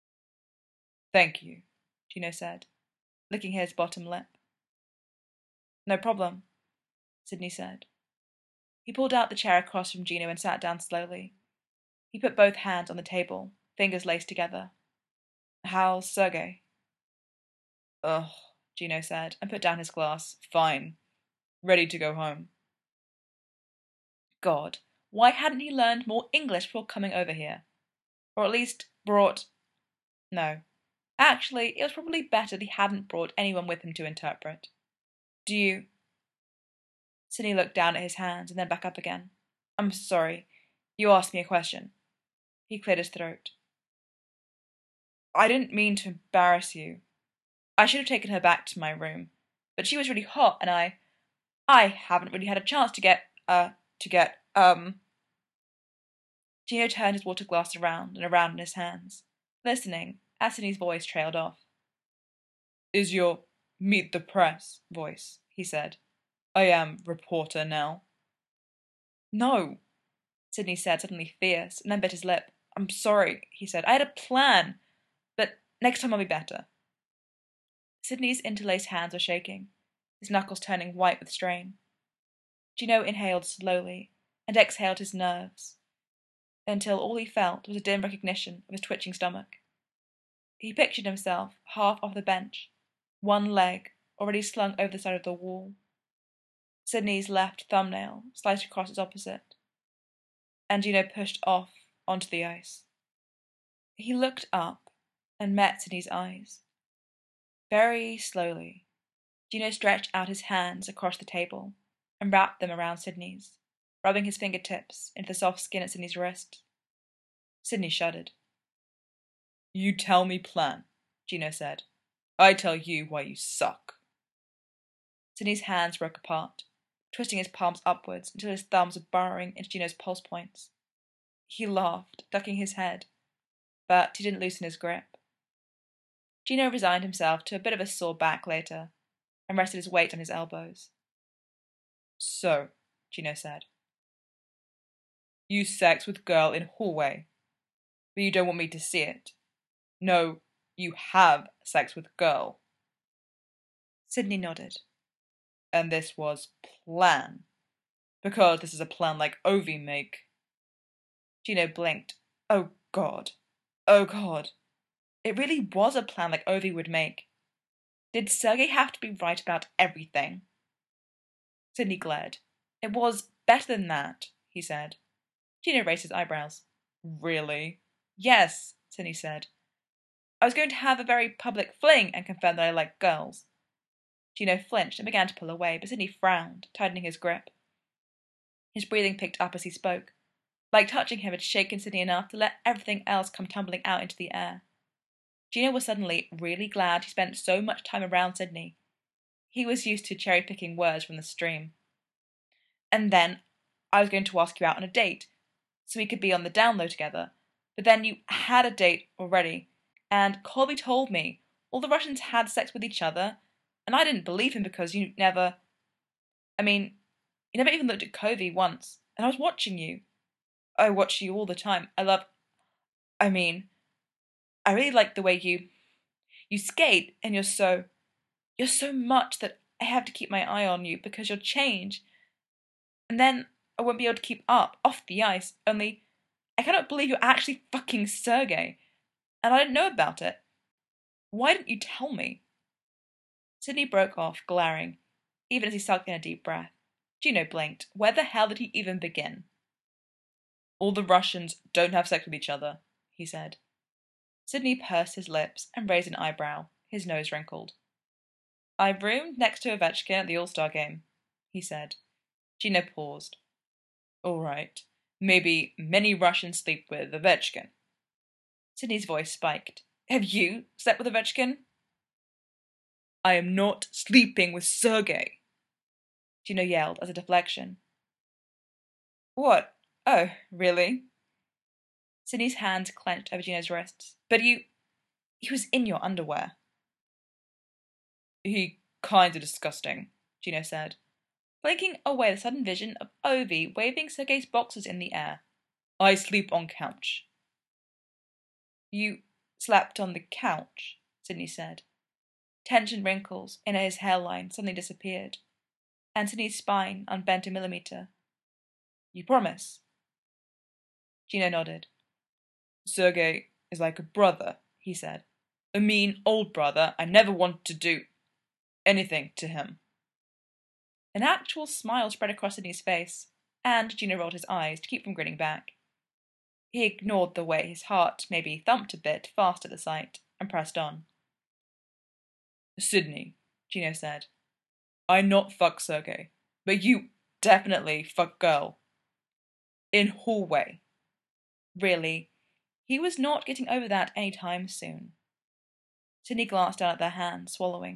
"Thank you," Gino said, licking his bottom lip. "No problem," Sydney said. He pulled out the chair across from Gino and sat down slowly. He put both hands on the table, fingers laced together. How's Sergei? Ugh, Gino said, and put down his glass. Fine. Ready to go home. God, why hadn't he learned more English before coming over here? Or at least brought... No. Actually, it was probably better that he hadn't brought anyone with him to interpret. Do you... Sidney looked down at his hands and then back up again. I'm sorry. You asked me a question. He cleared his throat. I didn't mean to embarrass you. I should have taken her back to my room, but she was really hot and I... I haven't really had a chance to get, uh, to get, um... Gino turned his water glass around and around in his hands, listening as Sidney's voice trailed off. Is your meet the press voice, he said. I am reporter now. No, Sidney said, suddenly fierce, and then bit his lip. I'm sorry, he said. I had a plan, but next time I'll be better. Sidney's interlaced hands were shaking, his knuckles turning white with strain. Gino inhaled slowly and exhaled his nerves, until all he felt was a dim recognition of his twitching stomach. He pictured himself half off the bench, one leg already slung over the side of the wall, Sidney's left thumbnail sliced across its opposite, and Gino pushed off onto the ice. He looked up and met Sidney's eyes. Very slowly, Gino stretched out his hands across the table and wrapped them around Sidney's, rubbing his fingertips into the soft skin at Sidney's wrist. Sidney shuddered. You tell me plan, Gino said. I tell you why you suck. Sidney's hands broke apart, twisting his palms upwards until his thumbs were burrowing into Gino's pulse points. He laughed, ducking his head, but he didn't loosen his grip. Gino resigned himself to a bit of a sore back later, and rested his weight on his elbows. So, Gino said. You sex with girl in hallway, but you don't want me to see it. No, you have sex with girl. Sidney nodded. And this was plan. Because this is a plan like Ovi make. Gino blinked. Oh God. Oh God. It really was a plan like Ovi would make. Did Sergei have to be right about everything? Sidney glared. It was better than that, he said. Gino raised his eyebrows. Really? Yes, Sidney said. I was going to have a very public fling and confirm that I like girls. Gino flinched and began to pull away, but Sidney frowned, tightening his grip. His breathing picked up as he spoke. Like touching him had shaken Sidney enough to let everything else come tumbling out into the air. Gino was suddenly really glad he spent so much time around Sidney. He was used to cherry-picking words from the stream. And then I was going to ask you out on a date, so we could be on the down low together. But then you had a date already, and Colby told me all the Russians had sex with each other, and I didn't believe him because you never... I mean, you never even looked at Covey once, and I was watching you. I watch you all the time. I love... I mean, I really like the way you... You skate, and you're so... You're so much that I have to keep my eye on you because you'll change. And then I won't be able to keep up, off the ice, only I cannot believe you're actually fucking Sergei, and I didn't know about it. Why didn't you tell me? Sidney broke off, glaring, even as he sucked in a deep breath. Gino blinked. Where the hell did he even begin? All the Russians don't have sex with each other, he said. Sidney pursed his lips and raised an eyebrow, his nose wrinkled. I roomed next to Ovechkin at the All-Star game, he said. Gino paused. All right. Maybe many Russians sleep with Ovechkin. Sidney's voice spiked. Have you slept with Ovechkin? I am not sleeping with Sergei, Gino yelled as a deflection. What? Oh, really? Sidney's hands clenched over Gino's wrists. But you... he was in your underwear. He kinda disgusting, Gino said, blinking away the sudden vision of Ovi waving Sergei's boxes in the air. I sleep on couch. You slept on the couch, Sidney said. Tension wrinkles in his hairline suddenly disappeared, and Sidney's spine unbent a millimetre. You promise? Gino nodded. Sergei is like a brother, he said. A mean old brother. I never want to do anything to him. An actual smile spread across Sidney's face, and Gino rolled his eyes to keep from grinning back. He ignored the way his heart maybe thumped a bit fast at the sight, and pressed on. Sidney, Gino said, I not fuck Sergei, but you definitely fuck girl. In hallway. Really, he was not getting over that any time soon. Sidney glanced down at their hands, swallowing.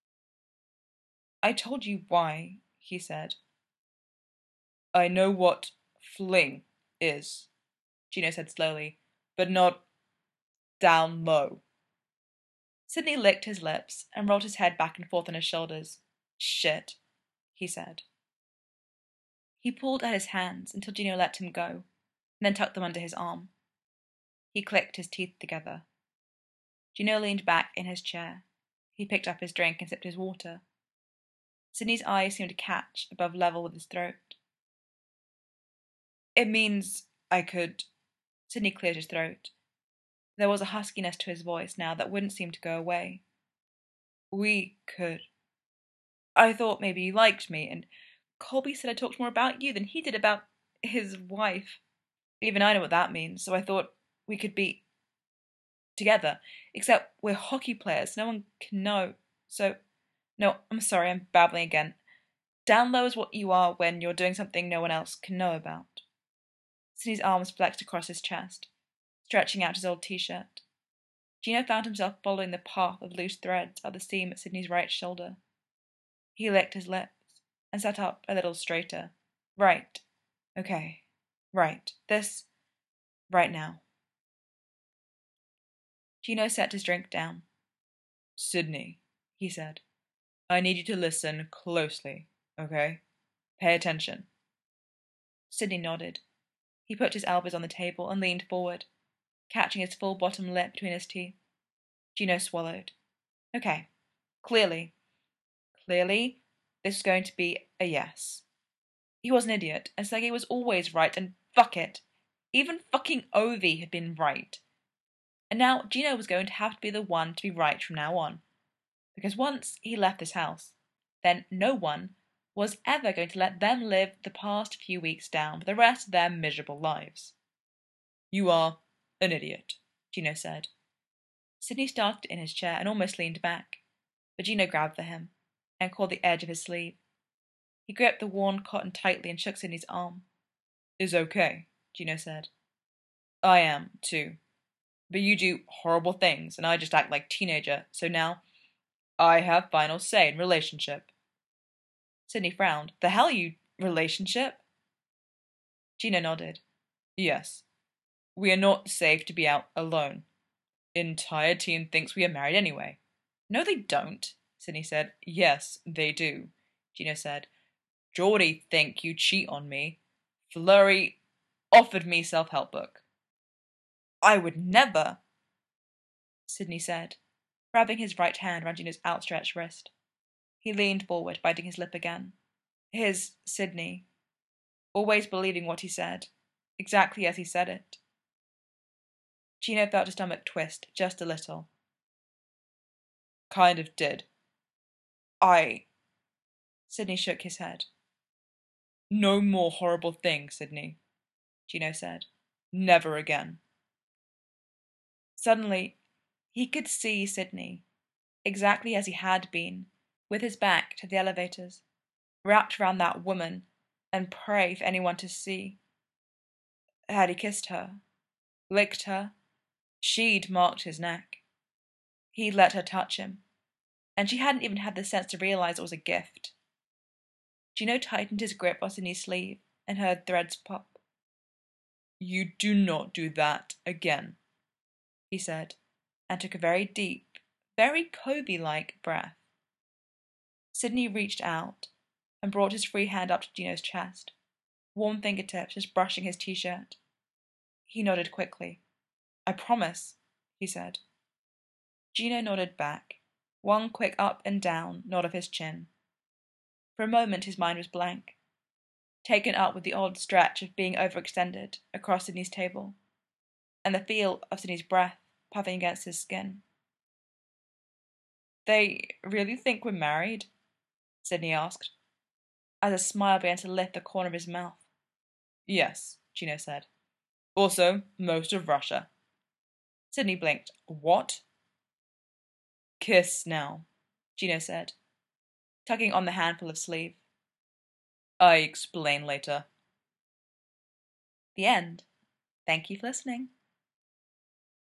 I told you why, he said. I know what fling is, Gino said slowly, but not down low. Sidney licked his lips and rolled his head back and forth on his shoulders. Shit, he said. He pulled at his hands until Gino let him go, and then tucked them under his arm. He clicked his teeth together. Gino leaned back in his chair. He picked up his drink and sipped his water. Sidney's eyes seemed to catch above level with his throat. It means I could... Sidney cleared his throat. There was a huskiness to his voice now that wouldn't seem to go away. We could... I thought maybe you liked me, and Colby said I talked more about you than he did about his wife. Even I know what that means, so I thought we could be together. Except we're hockey players, no one can know. So, no, I'm sorry, I'm babbling again. Down low is what you are when you're doing something no one else can know about. Sidney's arms flexed across his chest, stretching out his old t-shirt. Gino found himself following the path of loose threads at the seam at Sidney's right shoulder. He licked his lips and sat up a little straighter. Right. Okay. Right. This. Right now. Gino set his drink down. Sidney, he said, I need you to listen closely, okay? Pay attention. Sidney nodded. He put his elbows on the table and leaned forward, catching his full bottom lip between his teeth. Gino swallowed. Okay. Clearly. Clearly, this was going to be a yes. He was an idiot, and Sergei was always right, and fuck it. Even fucking Ovi had been right. And now Gino was going to have to be the one to be right from now on. Because once he left this house, then no one was ever going to let them live the past few weeks down for the rest of their miserable lives. You are an idiot, Gino said. Sidney started in his chair and almost leaned back, but Gino grabbed for him and caught the edge of his sleeve. He gripped the worn cotton tightly and shook Sidney's arm. It's okay, Gino said. I am, too. But you do horrible things, and I just act like a teenager, so now I have final say in relationship. Sidney frowned. The hell, you relationship? Gino nodded. Yes. We are not safe to be out alone. Entire team thinks we are married anyway. No, they don't, Sidney said. Yes, they do, Gino said. Geordie think you cheat on me. Flurry offered me self-help book. I would never, Sidney said, wrapping his right hand round Gino's outstretched wrist. He leaned forward, biting his lip again. His Sidney, always believing what he said, exactly as he said it. Gino felt his stomach twist just a little. Kind of did. I... Sidney shook his head. No more horrible things, Sidney, Gino said. Never again. Suddenly, he could see Sidney, exactly as he had been, with his back to the elevators, wrapped around that woman, and pray for anyone to see. Had he kissed her, licked her, she'd marked his neck. He'd let her touch him, and she hadn't even had the sense to realize it was a gift. Gino tightened his grip on Sidney's sleeve and heard threads pop. You do not do that again, he said, and took a very deep, very Kobe-like breath. Sidney reached out and brought his free hand up to Gino's chest, warm fingertips just brushing his t-shirt. He nodded quickly. I promise, he said. Gino nodded back, one quick up and down nod of his chin. For a moment his mind was blank. taken up with the odd stretch of being overextended across Sydney's table, and the feel of Sydney's breath puffing against his skin. "They really think we're married?" Sydney asked, as a smile began to lift the corner of his mouth. "Yes," Gino said. "Also, most of Russia." Sydney blinked. "What?" "Kiss now," Gino said, tugging on the handful of sleeve. "I explain later." The end. Thank you for listening.